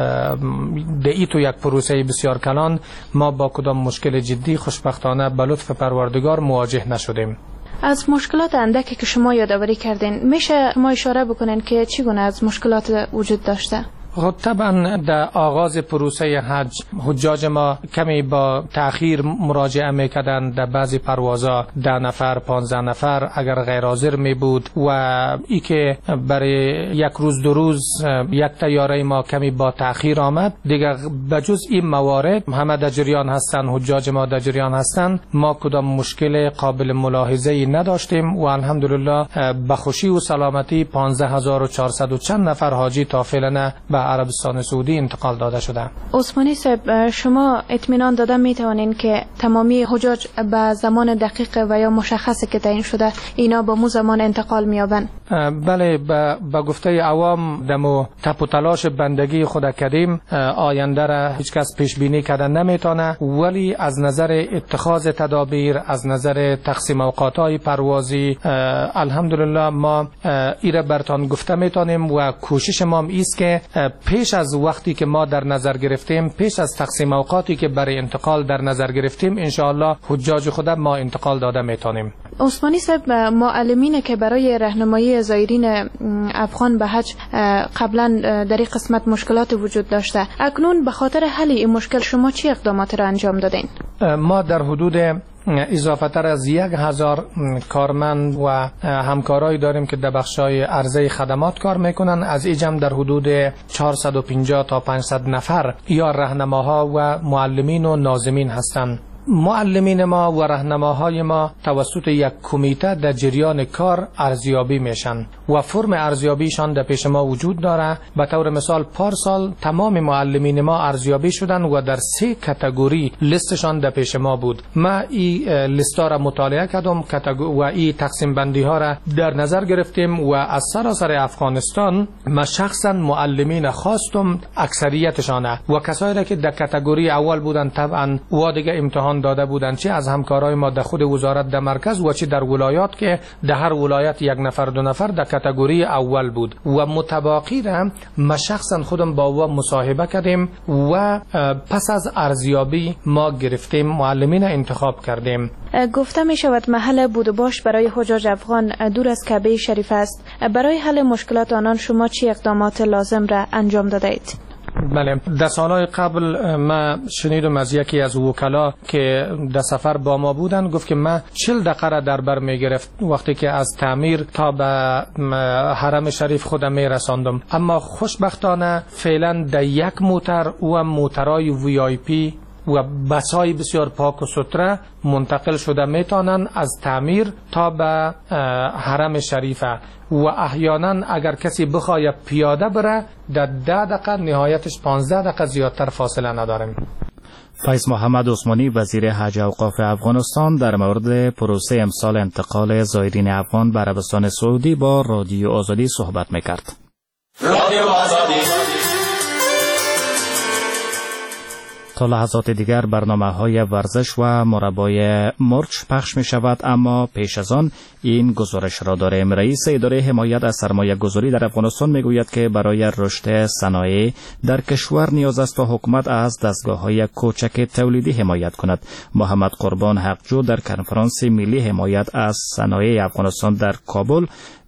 در ای تو یک پروسه بسیار کلان ما با کدام مشکل جدی خوشبختانه به لطف پروردگار مواجه نشدیم. از مشکلات اندکی که شما یادآوری کردین میشه ما اشاره بکنین که چگونه از مشکلات وجود داشته؟ خب طبعا در آغاز پروسه حج حجاج ما کمی با تأخیر مراجعه میکردند. در بعضی پروازها ده نفر پانزده نفر اگر غیر حاضر می بود و ای که برای یک روز دو روز یک طیاره ما کمی با تأخیر آمد. دیگر بجز این موارد همه در جریان هستند، حجاج ما در جریان هستند، ما کدام مشکل قابل ملاحظه ای نداشتیم و الحمدلله به خوشی و سلامتی پانزده هزار و چهارصد و چند نفر حاجی تا فعلا به عربستان سعودی انتقال داده شده. عثمانی صاحب، شما اطمینان داده می توانین که تمامی حجاج به زمان دقیق و یا مشخصی که تعیین شده اینا به مو زمان انتقال می‌یابند؟ بله، به گفته عوام دمو تپ و تلاش بندگی خود کردیم، آینده را هیچ کس پیش بینی کردن نمیتونه، ولی از نظر اتخاذ تدابیر، از نظر تقسیم اوقاتهای پروازی، الحمدلله ما ایره برتان گفته میتونیم و کوشش ما ایست که پیش از وقتی که ما در نظر گرفتیم، پیش از تقسیم اوقاتی که برای انتقال در نظر گرفتیم، انشاءالله حجاج خود ما انتقال داده میتونیم. عثمانی صاحب، معلمین که برای راهنمایی زایرین افغان به حج قبلا در این قسمت مشکلات وجود داشته، اکنون به خاطر حل این مشکل شما چی اقدامات را انجام دادین؟ ما در حدود اضافه تر از یک هزار کارمند و همکارایی داریم که در بخشای عرضه خدمات کار میکنن. از این جمع در حدود چهارصد و پنجاه تا پانصد نفر یا راهنماها و معلمین و ناظمین هستند. معلمین ما و راهنماهای ما توسط یک کمیته در جریان کار ارزیابی میشن و فرم ارزیابیشان در پیش ما وجود داره. به طور مثال پارسال تمام معلمین ما ارزیابی شدن و در سه کاتگوری لیستشان در پیش ما بود. ما این لیستا را مطالعه کردم و این تقسیم بندی ها را در نظر گرفتیم و از سراسر افغانستان ما شخصا معلمین خواستم اکثریتشان و کسایی که در کاتگوری اول بودن طبعا و دیگه امتحان داده بودن، چه از همکارای ما در خود وزارت در مرکز و چه در ولایات که در هر ولایت یک نفر دو نفر در کاتگوری اول بود و متباقی را ما شخصا خودم با او مصاحبه کردیم و پس از ارزیابی ما گرفتیم معلمین انتخاب کردیم. گفته می شود محل بود و باش برای حجاج افغان دور از کعبه شریف است. برای حل مشکلات آنان شما چی اقدامات لازم را انجام داده اید؟ بله، در سالهای قبل ما شنیدم از یکی از وکلا که در سفر با ما بودن، گفت که ما چل دقیقه را در بر می گرفت وقتی که از تعمیر تا به حرم شریف خودم می رساندم، اما خوشبختانه فعلا در یک موتر و موترهای وی آی پی و بسای بسیار پاک و سوتره منتقل شده میتونن از تعمیر تا به حرم شریفه و احیانا اگر کسی بخواد پیاده بره در ده دقیقه نهایتش پانزده دقیقه زیادتر فاصله نداریم. فیض محمد عثمانی وزیر حج اوقاف افغانستان در مورد پروسه امسال انتقال زایرین افغان به عربستان سعودی با رادیو آزادی صحبت میکرد. رادیو آزادی. تا لحظات دیگر برنامه های ورزش و مربای مرچ پخش می شود، اما پیش از آن این گزارش را داریم. رئیس اداره حمایت از سرمایه گذاری در افغانستان می گوید که برای رشد صنایع در کشور نیاز است تا حکومت از دستگاه های کوچک تولیدی حمایت کند. محمد قربان حقجو در کنفرانس ملی حمایت از صنایع افغانستان در کابل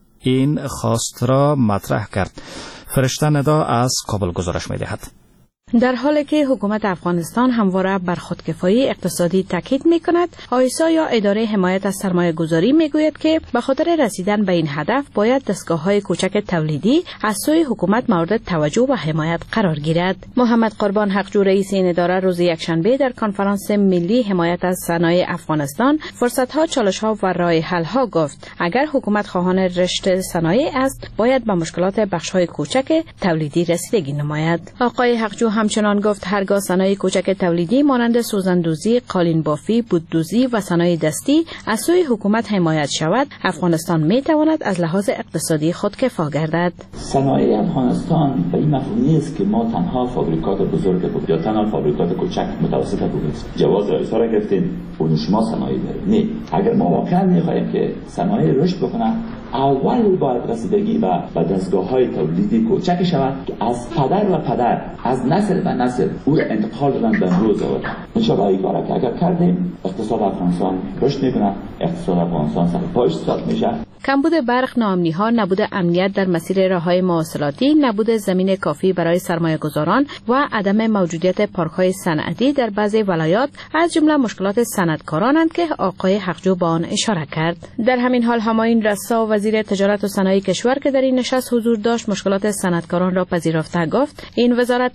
این خواست را مطرح کرد. فرشته ندا از کابل گزارش می دهد. در حالی که حکومت افغانستان همواره بر خودکفایی اقتصادی تاکید می‌کند، آیسا یا اداره حمایت از سرمایه گذاری می‌گوید که به خاطر رسیدن به این هدف باید دستگاه‌های کوچک تولیدی از سوی حکومت مورد توجه و حمایت قرار گیرد. محمد قربان حقجو رئیس این اداره روز یکشنبه در کنفرانس ملی حمایت از صنایع افغانستان فرصت‌ها، چالش‌ها و راه حل‌ها گفت اگر حکومت خواهان رشد صنایع است باید به مشکلات بخش‌های کوچک تولیدی رسیدگی نماید. آقای حقجو همچنان گفت هرگاه صنایع کوچک تولیدی مانند سوزندوزی، قالین بافی، بوددوزی و صنایع دستی از سوی حکومت حمایت شود، افغانستان می تواند از لحاظ اقتصادی خودکفا گردد. صنایع افغانستان به این مفهوم نیست که ما تنها فابریکات بزرگ یا تنها فابریکات کوچک متوسط بودیم. جواز رئیس را گرفتیم و شما صنایع دارید. نه، اگر ما واقعا می‌خواهیم که صنایع رشد بکنه، اول باید رسیدگی و به دستگاه‌های تولیدی کوچک شود که از پدر و پدر، از نسل و نسل او را انتقال دادن به امروز آوردن. انشاءالله این کارا که اگر کردیم اقتصاد افغانستان رشد میکنه، اقتصاد افغانستان سر پایش ایستاد میشه. کمبود برق، ناامنی‌ها، نبود امنیت در مسیر راه‌های مواصلاتی، نبود زمین کافی برای سرمایه‌گذاران و عدم موجودیت پارک‌های صنعتی در بعضی ولایات از جمله مشکلات صنعتکارانند که آقای حقجو با آن اشاره کرد. در همین حال همایون رسا وزیر تجارت و صنایع کشور که در این نشست حضور داشت مشکلات صنعتکاران را پذیرفته گفت این وزارت تلاش می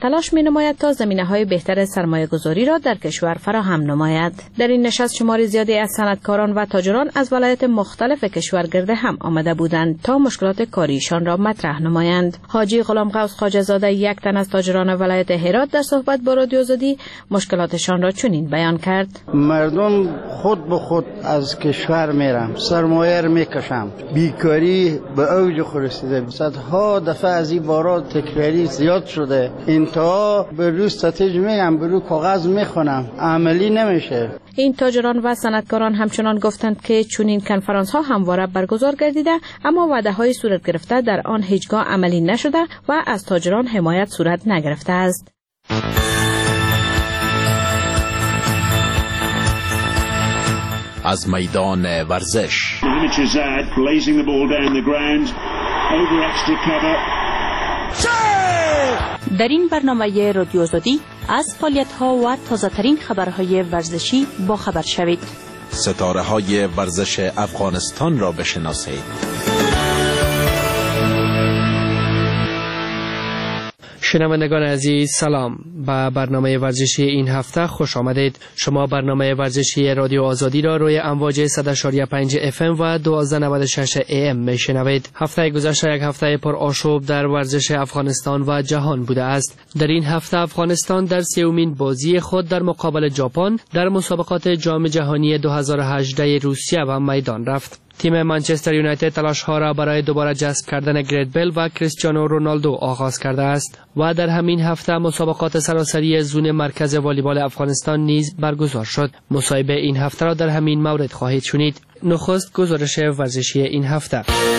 نماید تا زمینه‌های بهتر سرمایه‌گذاری را در کشور فراهم نماید. در این نشست شماری زیادی از صنعتکاران و تاجران از ولایات مختلف کشور گرده هم آمده بودند تا مشکلات کاریشان را مطرح نمایند. حاجی غلام قوس خواجه‌زاده، یک تن از تاجران ولایت هرات، در صحبت با رادیو آزادی مشکلاتشان را چنین بیان کرد: مردم خود به خود از کشور میرن، سرمایه را میکشن، بیکاری به اوج خود رسیده، صدها دفعه از این بارا تکراری زیاد شده، انتها به روی استراتژی میگم، به روی کاغذ میخونم، عملی نمیشه. این تاجران و صنعتکاران همچنان گفتند که چنین کنفرانس ها همواره برگزار گردیده، اما وعده های صورت گرفته در آن هیچگاه عملی نشده و از تاجران حمایت صورت نگرفته است. از میدان ورزش در این برنامه رادیو آزادی از فعالیت‌ها و تازه‌ترین خبرهای ورزشی با خبر شوید. ستاره های ورزش افغانستان را بشناسید. شنوندگان عزیز، سلام. به برنامه ورزشی این هفته خوش آمدید. شما برنامه ورزشی رادیو آزادی را روی امواج صد و پنج اف ام و دوازده نود و شش ای ام میشنوید. هفته گذشته یک هفته پر آشوب در ورزش افغانستان و جهان بوده است. در این هفته افغانستان در سومین بازی خود در مقابل ژاپن در مسابقات جام جهانی دو هزار و هجده روسیه و میدان رفت. تیم منچستر یونایتد تلاش ها را برای دوباره جذب کردن گرت بیل و کریستیانو رونالدو آغاز کرده است و در همین هفته مسابقات سراسری زون مرکز والیبال افغانستان نیز برگزار شد. مصاحبه این هفته را در همین مورد خواهید شنید. نخست گزارش ورزشی این هفته.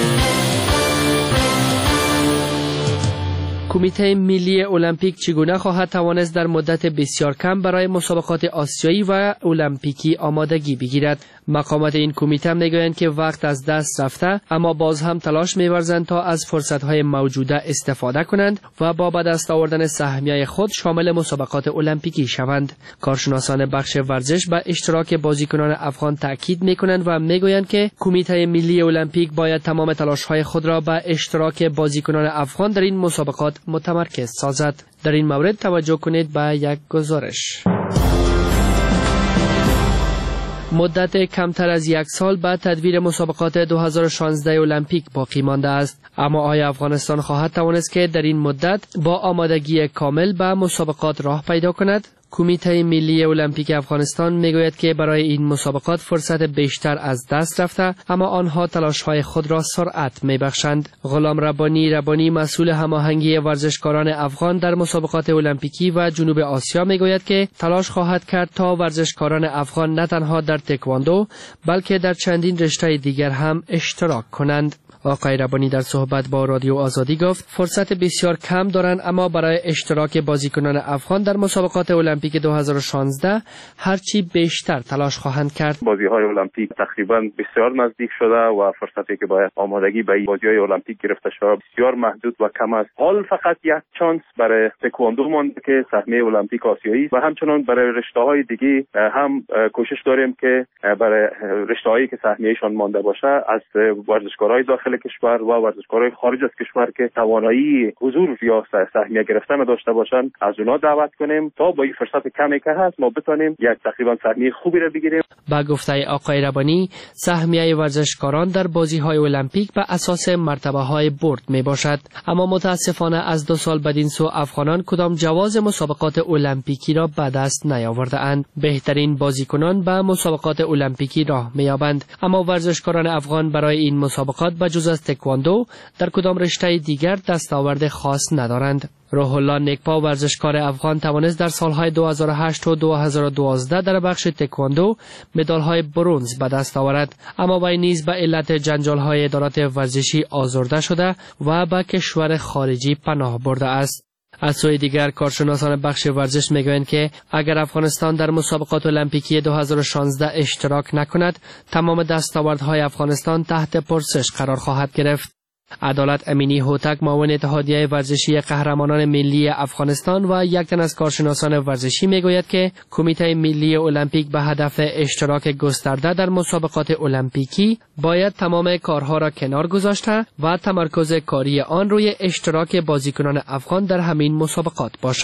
کمیته ملی المپیک چگونه خواهد توانست در مدت بسیار کم برای مسابقات آسیایی و المپیکی آمادگی بگیرد؟ مقامات این کمیته میگویند که وقت از دست رفته، اما باز هم تلاش می‌ورزند تا از فرصت‌های موجوده استفاده کنند و با به دست آوردن سهمیه خود شامل مسابقات المپیکی شوند. کارشناسان بخش ورزش به اشتراک بازیکنان افغان تاکید می‌کنند و میگویند که کمیته ملی المپیک باید تمام تلاش‌های خود را به اشتراک بازیکنان افغان در این مسابقات متمرکز سازد. در این مورد توجه کنید به یک گزارش. مدت کمتر از یک سال بعد تدویر مسابقات دو هزار و شانزده المپیک باقی مانده است، اما آیا افغانستان خواهد توانست که در این مدت با آمادگی کامل به مسابقات راه پیدا کند؟ کمیته ملی المپیک افغانستان میگوید که برای این مسابقات فرصت بیشتر از دست رفته، اما آنها تلاش‌های خود را سرعت میبخشند. غلام ربانی ربانی مسئول هماهنگی ورزشکاران افغان در مسابقات المپیکی و جنوب آسیا میگوید که تلاش خواهد کرد تا ورزشکاران افغان نه تنها در تکواندو بلکه در چندین رشته دیگر هم اشتراک کنند. آقای ربانی در صحبت با رادیو آزادی گفت فرصت بسیار کم دارند، اما برای اشتراک بازیکنان افغان در مسابقات المپیک دو هزار و شانزده هرچی بیشتر تلاش خواهند کرد. بازی‌های المپیک تقریبا بسیار نزدیک شده و فرصتی که باید آمادگی به بازی‌های المپیک گرفته شود بسیار محدود و کم است. حال فقط یک چانس برای تکواندو مانده که سهمیه المپیک آسیایی و همچنان برای رشته‌های دیگه هم کوشش داریم که برای رشته‌هایی که سهمیه‌شان مانده باشه از ورزشکارای داخل کشور و ورزشکارای خارج از کشور که توانایی حضور یا سهمیه گرفتن داشته باشند از اونا دعوت کنیم تا با این فرصت کمی که هست ما بتونیم یک تقریبا سهمیه خوبی را بگیریم. با گفته آقای ربانی سهمیه ورزشکاران در بازی‌های المپیک به اساس مرتبه‌های برد میباشد، اما متاسفانه از دو سال بدین سو افغانان کدام جواز مسابقات المپیکی را به دست نیاورده اند. بهترین بازیکنان به مسابقات المپیکی راه می‌یابند، اما ورزشکاران افغان برای این مسابقات به جز از تکواندو در کدام رشته دیگر دستاورد خاص ندارند. روح الله نیکپا ورزشکار افغان توانست در سالهای دو هزار و هشت و دو هزار و دوازده در بخش تکواندو مدال‌های برنز به دست آورد، اما وی نیز به علت جنجال‌های ادارات ورزشی آزرده شده و به کشور خارجی پناه برده است. از سوی دیگر کارشناسان بخش ورزش میگویند که اگر افغانستان در مسابقات المپیکی دو هزار و شانزده اشتراک نکند، تمام دستاوردهای افغانستان تحت پرسش قرار خواهد گرفت. عدالت امینی هوتک معاون اتحادیه ورزشی قهرمانان ملی افغانستان و یک تن از کارشناسان ورزشی میگوید که کمیته ملی المپیک به هدف اشتراک گسترده در مسابقات المپیکی باید تمام کارها را کنار گذاشته و تمرکز کاری آن روی اشتراک بازیکنان افغان در همین مسابقات باشد.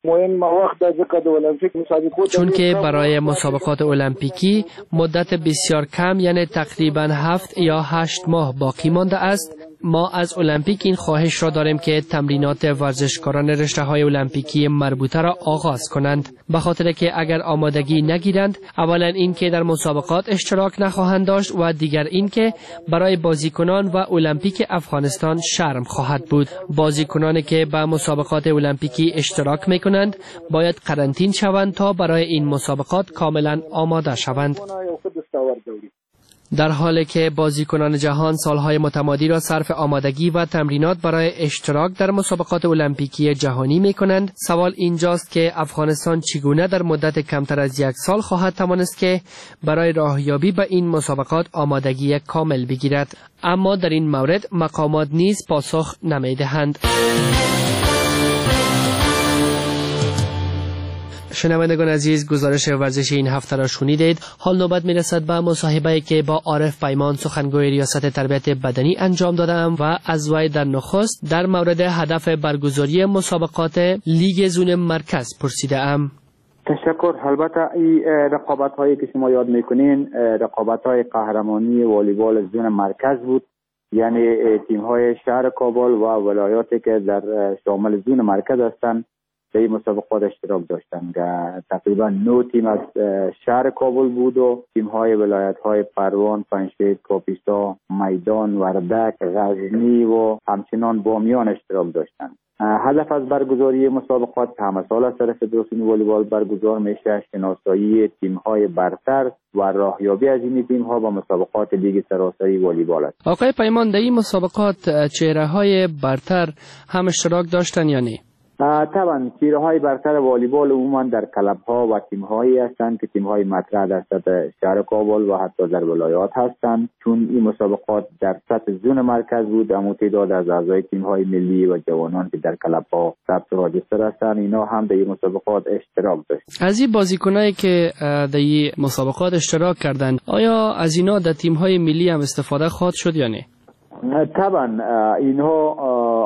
مهم وقت از کد المپیک مسابقات چون که برای مسابقات المپیکی مدت بسیار کم یعنی تقریبا هفت یا هشت ماه باقی مانده است، ما از المپیک این خواهش را داریم که تمرینات ورزشکاران رشته‌های المپیکی مربوطه را آغاز کنند، به خاطر که اگر آمادگی نگیرند، اولا این که در مسابقات اشتراک نخواهند داشت و دیگر این که برای بازیکنان و المپیک افغانستان شرم خواهد بود. بازیکنانی که به مسابقات المپیکی اشتراک می‌کنند باید قرنطین شوند تا برای این مسابقات کاملا آماده شوند. در حالی که بازیکنان جهان سالهای متمادی را صرف آمادگی و تمرینات برای اشتراک در مسابقات المپیکی جهانی می کنند، سوال اینجاست که افغانستان چگونه در مدت کمتر از یک سال خواهد توانست که برای راهیابی به این مسابقات آمادگی کامل بگیرد. اما در این مورد مقامات نیز پاسخ نمی دهند. شنوندگان عزیز، گزارش ورزشی این هفته را شنیدید. حال نوبت میرسد به مصاحبه‌ای که با عارف پیمان سخنگوی ریاست تربیت بدنی انجام دادم و از وی در نخست در مورد هدف برگزاری مسابقات لیگ زون مرکز پرسیده ام. تشکر. البته این رقابت هایی که شما یاد میکنین رقابت های قهرمانی والیبال زون مرکز بود، یعنی تیم های شهر کابل و ولایاتی که در شامل زون مرکز هستند در این مسابقات اشتراک داشتن که تقریبا نه تیم از شهر کابل بود و تیم های ولایت های پروان، پنجشیر، کاپیسا، میدان، وردک، غزنی و همچنان بامیان اشتراک داشتن. هدف از برگزاری مسابقات همه سال از طرف فدراسیون والیبال برگزار میشه شناسایی تیم های برتر و راهیابی از این تیم ها با مسابقات لیگ سراسری والیبال است. آقای پیمان، در این مسابقات چهره های برتر هم اشتراک داشتن یا نه؟ طبعا چهره های برتر والیبال عموما در کلب ها و تیم هایی هستند که تیم های مطرح در سطح شهر کابل و حتی در ولایات هستند. چون این مسابقات در سطح زون مرکز بود، اما تعداد از اعضای تیم های ملی و جوانان که در کلب ها ثبت راجستر هستند اینا هم در این مسابقات اشتراک داشت. از این بازیکنایی که در این مسابقات اشتراک کردند، آیا از اینا در تیم های ملی هم استفاده خواهد شد یا نه؟ طبعا اینها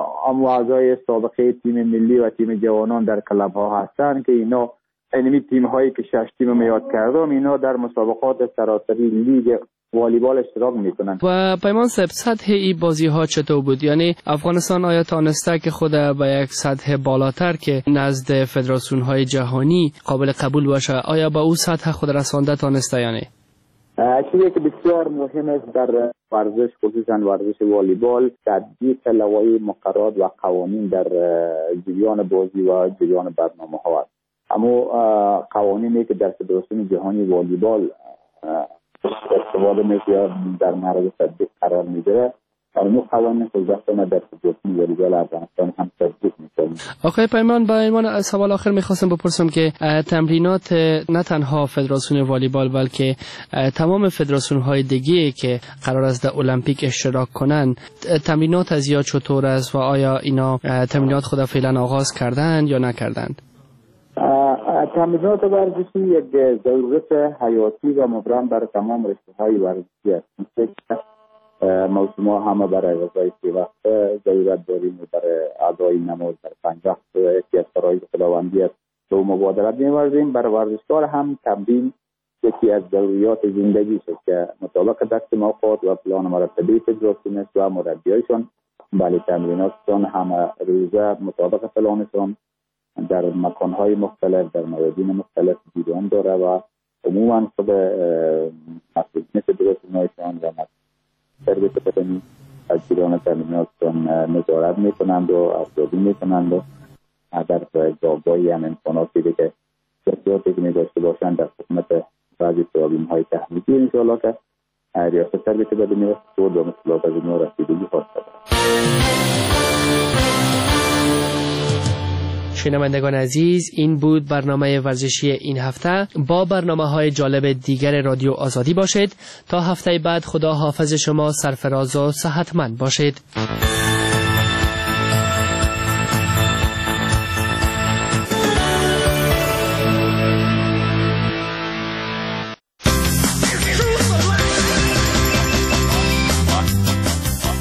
اعضای سابقه تیم ملی و تیم جوانان در کلب ها هستند که اینا اینمی تیم هایی که شش تیم میاد کردم اینا در مسابقات سراسری لیگ والیبال اشتراک میکنند. و پیمان صاحب، سطح این بازی ها چطور بود؟ یعنی افغانستان آیا تانسته که خود به یک سطح بالاتر که نزد فدراسیون های جهانی قابل قبول باشه، آیا به او سطح خود رسانده تانسته یا نه؟ چیزی که بسیار مهم است در ورزش، خصوصا ورزش والیبال، تطبیق لوایح مقررات و قوانین در جریان بازی و جریان برنامه ها است. اما قوانینی که در فدراسیون جهانی والیبال استفاده میشه در معرض تطبیق قرار میگیره، اما قوانین خوزستان در فدراسیون والیبال افغانستان هم تطبیق میشه. آقای پیمان، با ایمان سوال آخر میخواستم بپرسم که تمرینات نه تنها فدراسیون والیبال بلکه تمام فدراسیون های دیگه که قرار است در المپیک اشتراک کنند، تمرینات از یا چطور است و آیا اینا تمرینات خود فعلا آغاز کردند یا نکردند؟ تمرینات ورزشی یک ضرورت حیاتی و مبرم برای تمام رشته‌های ورزشی است. ما شما همه برای غذای سه وقت ضرورت داریم، برای ادای نماز در پنج وقت یکی از فرایض خداوندی است که مبادرت می‌ورزیم. برای ورزشکار هم تمرین یکی از ضروریات زندگی است که مطابق دست موقعات و پلان مرتبه فدراسیون است و مربیایشان بله تمریناتشان همه روزه مطابق پلانشان در مکان‌های مختلف در موادین مختلف دیدن داره و عموما خود مسئولین فدراسیون‌هایشان و تربیت بدنی از جریان تمریناتشان نظارت میکنند و ارزیابی میکنند و اگر جایگاهی هم امکاناتی که احتیاطی که می‌داشته باشند در خدمت بعضی پروگرام‌های تحمیلی انشاءالله که ریاست تربیت بدنی و سود و مطلوبات از اینها رسیدگی خواهد کرد. شنوندگان عزیز، این بود برنامه ورزشی این هفته. با برنامه‌های جالب دیگر رادیو آزادی باشید. تا هفته بعد خدا حافظ شما سرفراز و صحتمند باشید.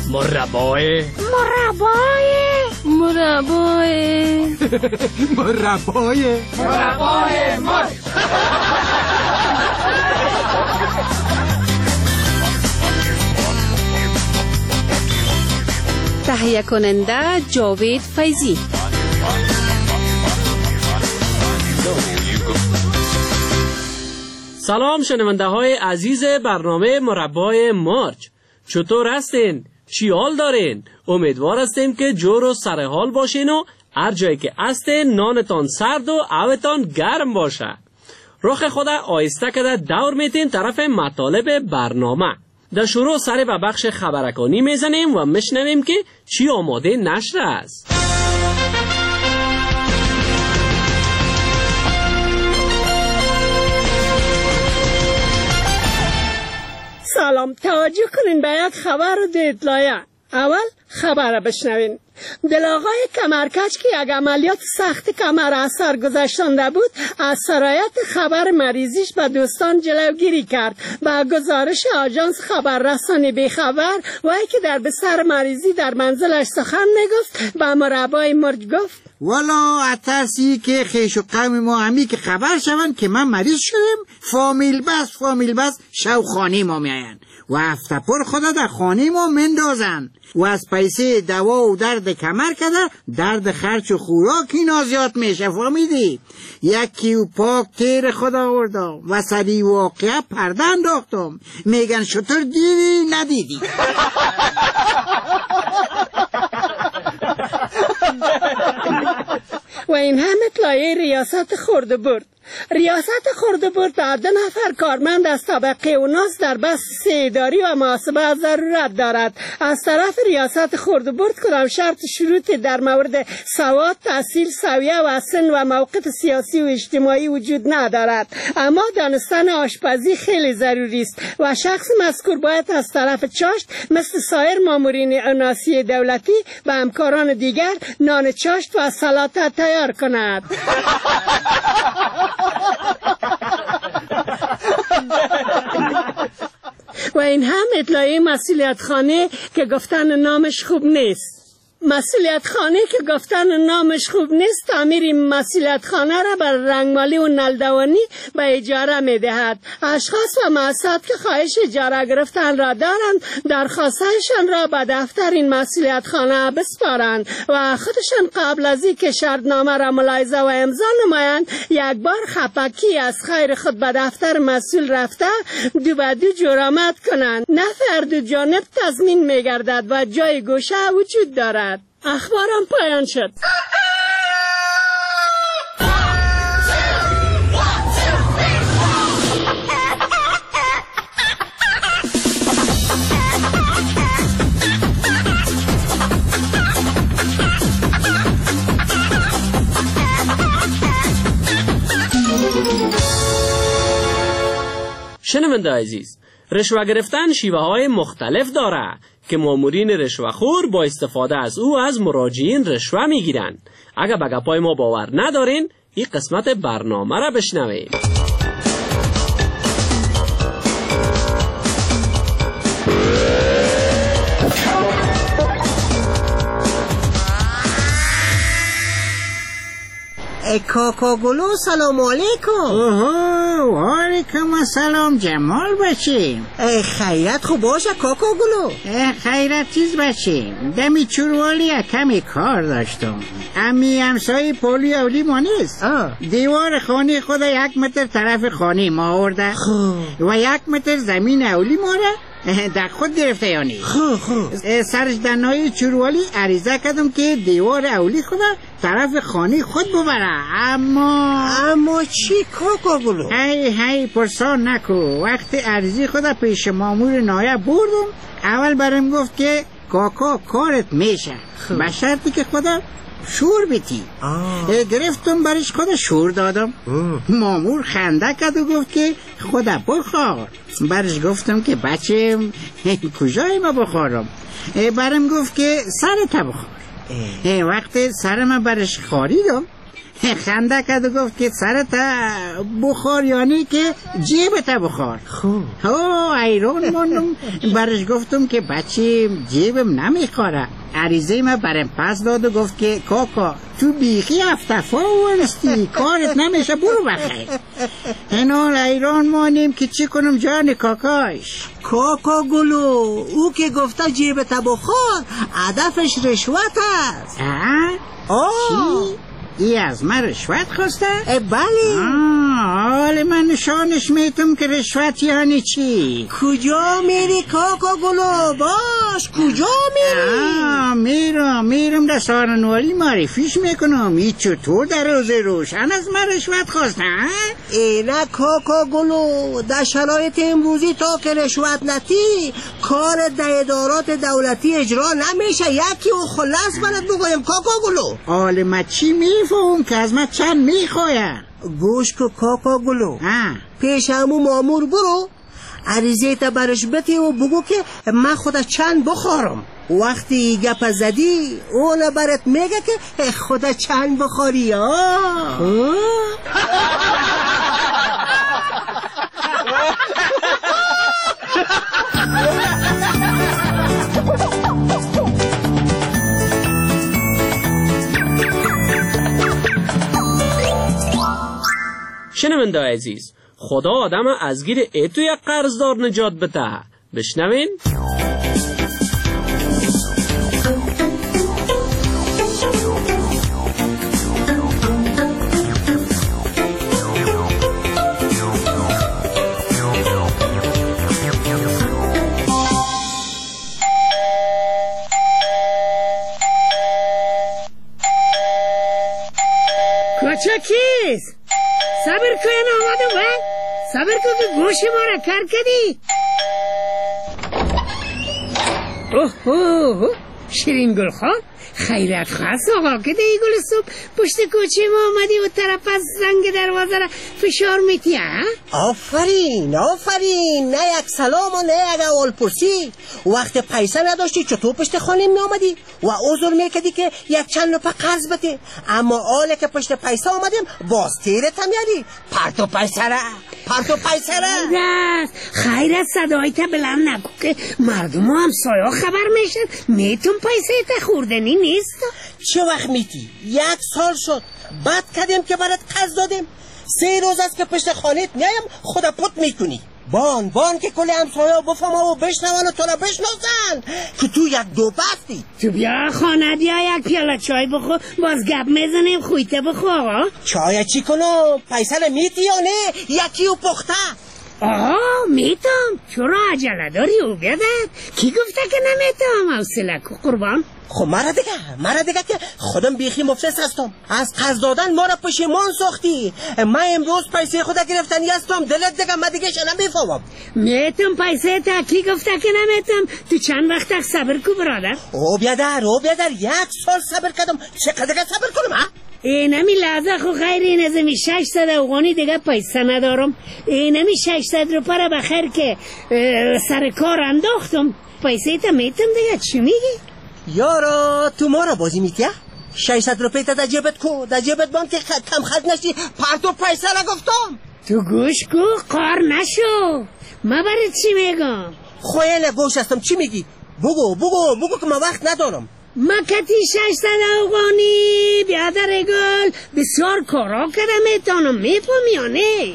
مربای مربای مربای مربای مربای مرغ. تهیه کننده جاوید فیضی. سلام شنونده های عزیز برنامه مربای مارچ، چطور هستین؟ چی حال دارین؟ امیدوار هستیم که جور و سر حال باشین و هر جایی که هستین نانتان سرد و آبتان گرم باشه. رخ خدا آیسته کده دور میتین طرف مطالب برنامه. در شروع سر به بخش خبرکانی میزنیم و میشنویم که چی آماده نشر است. سلام، توجه کنین به یک خبر رو دیدلایه. اول خبر بشنوین. دلاغای کمرکج که یک عملیات سخت کمر از سر گذشتانده بود از سرایت خبر مریضیش به دوستان جلوگیری کرد. با گزارش آژانس خبررسانی بیخبر وای که در بستر مریضی در منزلش سخن میگفت به مربای مرج گفت والا اترسی که خیش و قوم ما همی که خبر شون که من مریض شدم فامیل بس فامیل بس شو خانه ما میاین و هفته پر خدا در خانه ما مندازن و از پیسه دوا و درد کمر کده درد خرچ و خوراک اینا زیاد میشه. فهمیدی؟ یکی و پاک تیر خدا آوردم و سری واقعه پرده انداختم. میگن شطور دیدی ندیدی. و این هم اطلاعیه ریاست خورده برد. ریاست خورده برد به دو نفر کارمند از طبقه اوناس در بس اداری و محاسبه ضرورت دارد. از طرف ریاست خورده برد کدام شرط شروطی در مورد سواد، تحصیل، سویه و سن و موقعیت سیاسی و اجتماعی وجود ندارد، اما دانستن آشپزی خیلی ضروری است و شخص مذکور باید از طرف چاشت مثل سایر مامورین اناسی دولتی و همکاران دیگر نان چاشت و سالاد تیار کند. و این هم اطلاعیه مسئولیت خانه که گفتن نامش خوب نیست. مسئولیت خانه که گفتن نامش خوب نیست تعمیر مسئولیت خانه را بر رنگمالی و نلدوانی به اجاره می دهد. اشخاص و مؤسسات که خواهش اجاره گرفتن را دارند درخواستشان را به دفتر این مسئولیت خانه بسپارند و خودشان قبل از اینکه شرطنامه را ملاحظه و امضا نمایند یک بار خپکی از خیر خود به دفتر مسئول رفته دو به دو جرامت کنند. نفع دو جانب تضمین می گردد و جای گوشه وجود دارد. اخبارم پایان شد. شنونده عزیز، رشوه گرفتن شیوه های مختلف داره که مامورین رشوه‌خور با استفاده از او از مراجعین رشوه میگیرن. اگه به گپای ما باور ندارین این قسمت برنامه را بشنوید. کاکاگلو سلام علیکم. اوه و علیکم السلام جمال بچه. خیرت خوب باشه کاکاگلو. خیرت چیز بچه، دمی چوروالی کمی کار داشتم. امی همسای پولی اولی ما نیست. دیوار خانه خود یک متر طرف خانه ما آورده و یک متر زمین اولی ما را در خود گرفته یعنی سرش دنهای چوروالی عریضه کردم که دیوار اولی خود طرف خانه خود ببره. اما اما چی کاکاگلو؟ هی هی پرسان نکو. وقت عریضی خود پیش مامور نایب بردم، اول برم گفت که کاکا کارت میشه به شرطی که خدا شور بیتی. گرفتم برش خدا شور دادم. مامور خنده کرد و گفت که خدا بخور. برش گفتم که بچه کجای ما بخورم؟ برم گفت که سرت بخور. وقت سرم برش خاریدم خنده کرد و گفت که سرت بخور یعنی که جیبت بخور. خوب او ایران مانم. برش گفتم که بچه جیبم نمیخوره. عریضه ما برم پس داد و گفت که کاکا تو بیخی افتفا ورستی کارت نمیشه برو بخیر. اینال ایران مانیم که چی کنم جان کاکاش. کاکا گلو او که گفته جیبت بخور هدفش رشوت است. آه؟ چی؟ ای از من رشوت خواسته؟ بله. حال من نشانش میتم که رشوت یعنی چی؟ کجا میری کاکا گلو؟ باش کجا میری؟ میرم میرم در سارنوالی معرفیش میکنم. ای چطور در روز روشن از من رشوت خواسته؟ اینا کاکا گلو در شرایط امروزی تا که رشوت نتی کار در ادارات دولتی اجرا نمیشه. یکی و خلاص برات بگویم کاکا گلو. حال من چی میفهم که از من چند میخوایم؟ گوش که کاکا گلو پیش همو مامور برو عریضه تا برش بتی و بگو که من خود چند بخورم. وقتی گپ زدی اون برات میگه که خود چند بخوری. شنونده عزیز، خدا آدم از گیر ایتو یک قرضدار نجات بده. بشنوین؟ کوچکیست صبر کن آمدم و صبر کن که گوشی ما را کار کردی. اوه اوه شیرین گل خواه خیرت خواست آقا که دی گل صبح پشت کوچه ما آمدی و طرف از زنگ دروازه را فشار میتی ها؟ آفرین آفرین. نه یک سلام و نه یک اول پرسی. وقت پیسه نداشتی چطور پشت خانه می آمدی و عذر میکردی که یک چند روپه قرض بده. اما آله که پشت پیسه آمدیم باز تیرت هم یادی پرتو پیسه را پرتو پیسه را. خیرت صدایت بلند نگو که مردم هم سایا خبر میشن میتون پیسه تا خوردنی نیست. چه وقت میتی؟ یک سال شد بعد کردیم که برات قرض دادیم. سه روز است که پشت خانهت میایم خدا پت میکنی. بان بان که کلی همسایا بفهمه و بشنون و تو را بشناسن که تو یک دو بستی. تو بیا خانه بیا یک پیاله چای بخور باز گپ میزنیم خویته بخور. چای چی کنم؟ پیسه میتی یا نه؟ یکی و پخته. آها میتم. چرا عجله داری او بیادت؟ کی گفته که نمیتم؟ حوصله کو قربان. خب مرا دیگه مرا دیگه که خودم بیخی مفلس هستم. از قرض دادن ما را پشیمان ساختی. من امروز پیسه خود گرفتنی هستم. دلت دیگه من دیگه شنم میفهمم. میتم پیسه تا کی گفته که نمیتم؟ تو چند وقت صبر کو برادر؟ او بیادر او بیادر یک سال صبر کردم. چقدر دیگه صبر کنم ها؟ اینمی لحظه خو خیر این ازمی ششصد افغانی دیگه پیسه ندارم. اینمی ششصد روپه را بخیر که سر کار انداختم. پیسه تا میتم دیگه. چی میگی؟ یارا تو ما را بازی میتیا؟ ششصد روپه تا در جیبت کو در جیبت بان که کم خرج نشی پرتو پیسه را گفتم. تو گوش کو قار نشو. ما برای چی میگم؟ خویل گوش هستم. چی میگی؟ بگو بگو بگو که من وقت ندارم. مکتی ششصد افغانی بیادر گل بسیار کارا کردم میتونم میپوم یا نه؟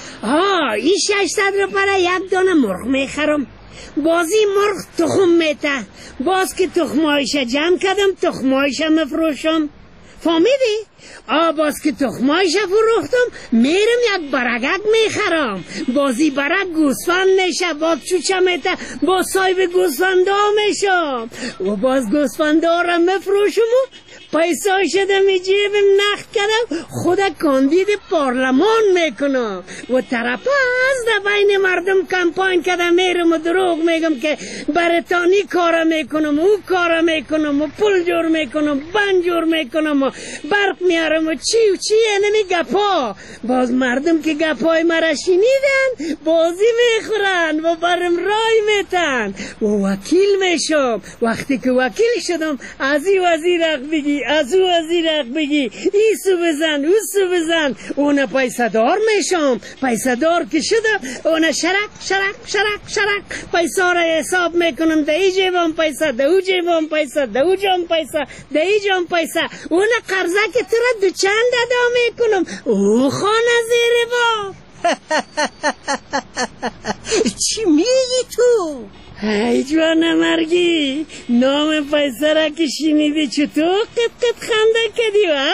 ها این ششصد روپه را یک دانه مرغ میخرم. بازی مرغ تخم میته. باز که تخمایش جمع کردم تخمایش مفروشم. فهمیدی؟ آ باز که تخمایش فروختم میرم یک برگک میخرم. بازی برگ گوسفند میشه. باز چوچه میته باز صاحب گوسفنده میشم و باز گوسفنده را مفروشم و پیسه شده می جیبم نقد کردم خدا کاندید پارلمان میکنم و طرف از در بین مردم کمپاین کردم میرم و دروغ میگم که برتانی کارا میکنم و کارا میکنم و پول جور میکنم بند جور میکنم و برق میارم و چی و چی اینمی گپا. باز مردم که گپای مرا شنیدن بازی میخورن و برم رای میتن و وکیل میشم. وقتی که وکیل شدم از این وزیر حق بگی از او از این رق بگی ایسو بزن اوسو بزن اون پیسه دار میشم. پیسه دار که شدم اون شرک شرک شرک شرک پیسه را حساب میکنم. ده ای جیبم پیسه، ده او جیبم پیسه، ده او جام پیسه، ده ای جام پیسه. اون قرضه که تو را دو چند ادا میکنم. او خانه زیر با چی میگی تو؟ ای جوان مرگی، نام پیسه را که شنیدی چطور قط قط خنده کردی و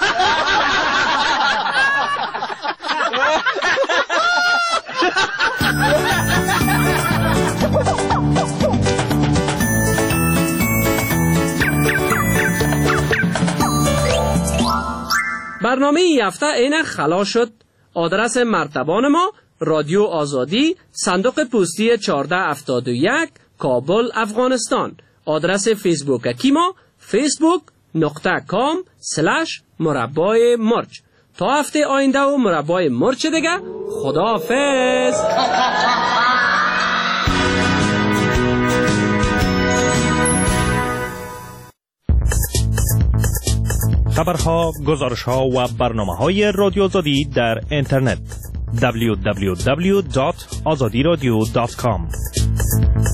برنامه این هفته اینه خلاص شد. آدرس مرتبان ما رادیو آزادی، صندوق پستی چهارده هفتاد و یک، کابل، افغانستان. آدرس فیسبوک کی ما فیسبوک نقطه کام سلش مربای مرچ. تا هفته آینده و مربای مرچ دیگه. خداحافظ. خبرها، گزارشها و برنامه‌های رادیو آزادی در اینترنت دبلیو دبلیو دبلیو دات آزادی رادیو دات کام.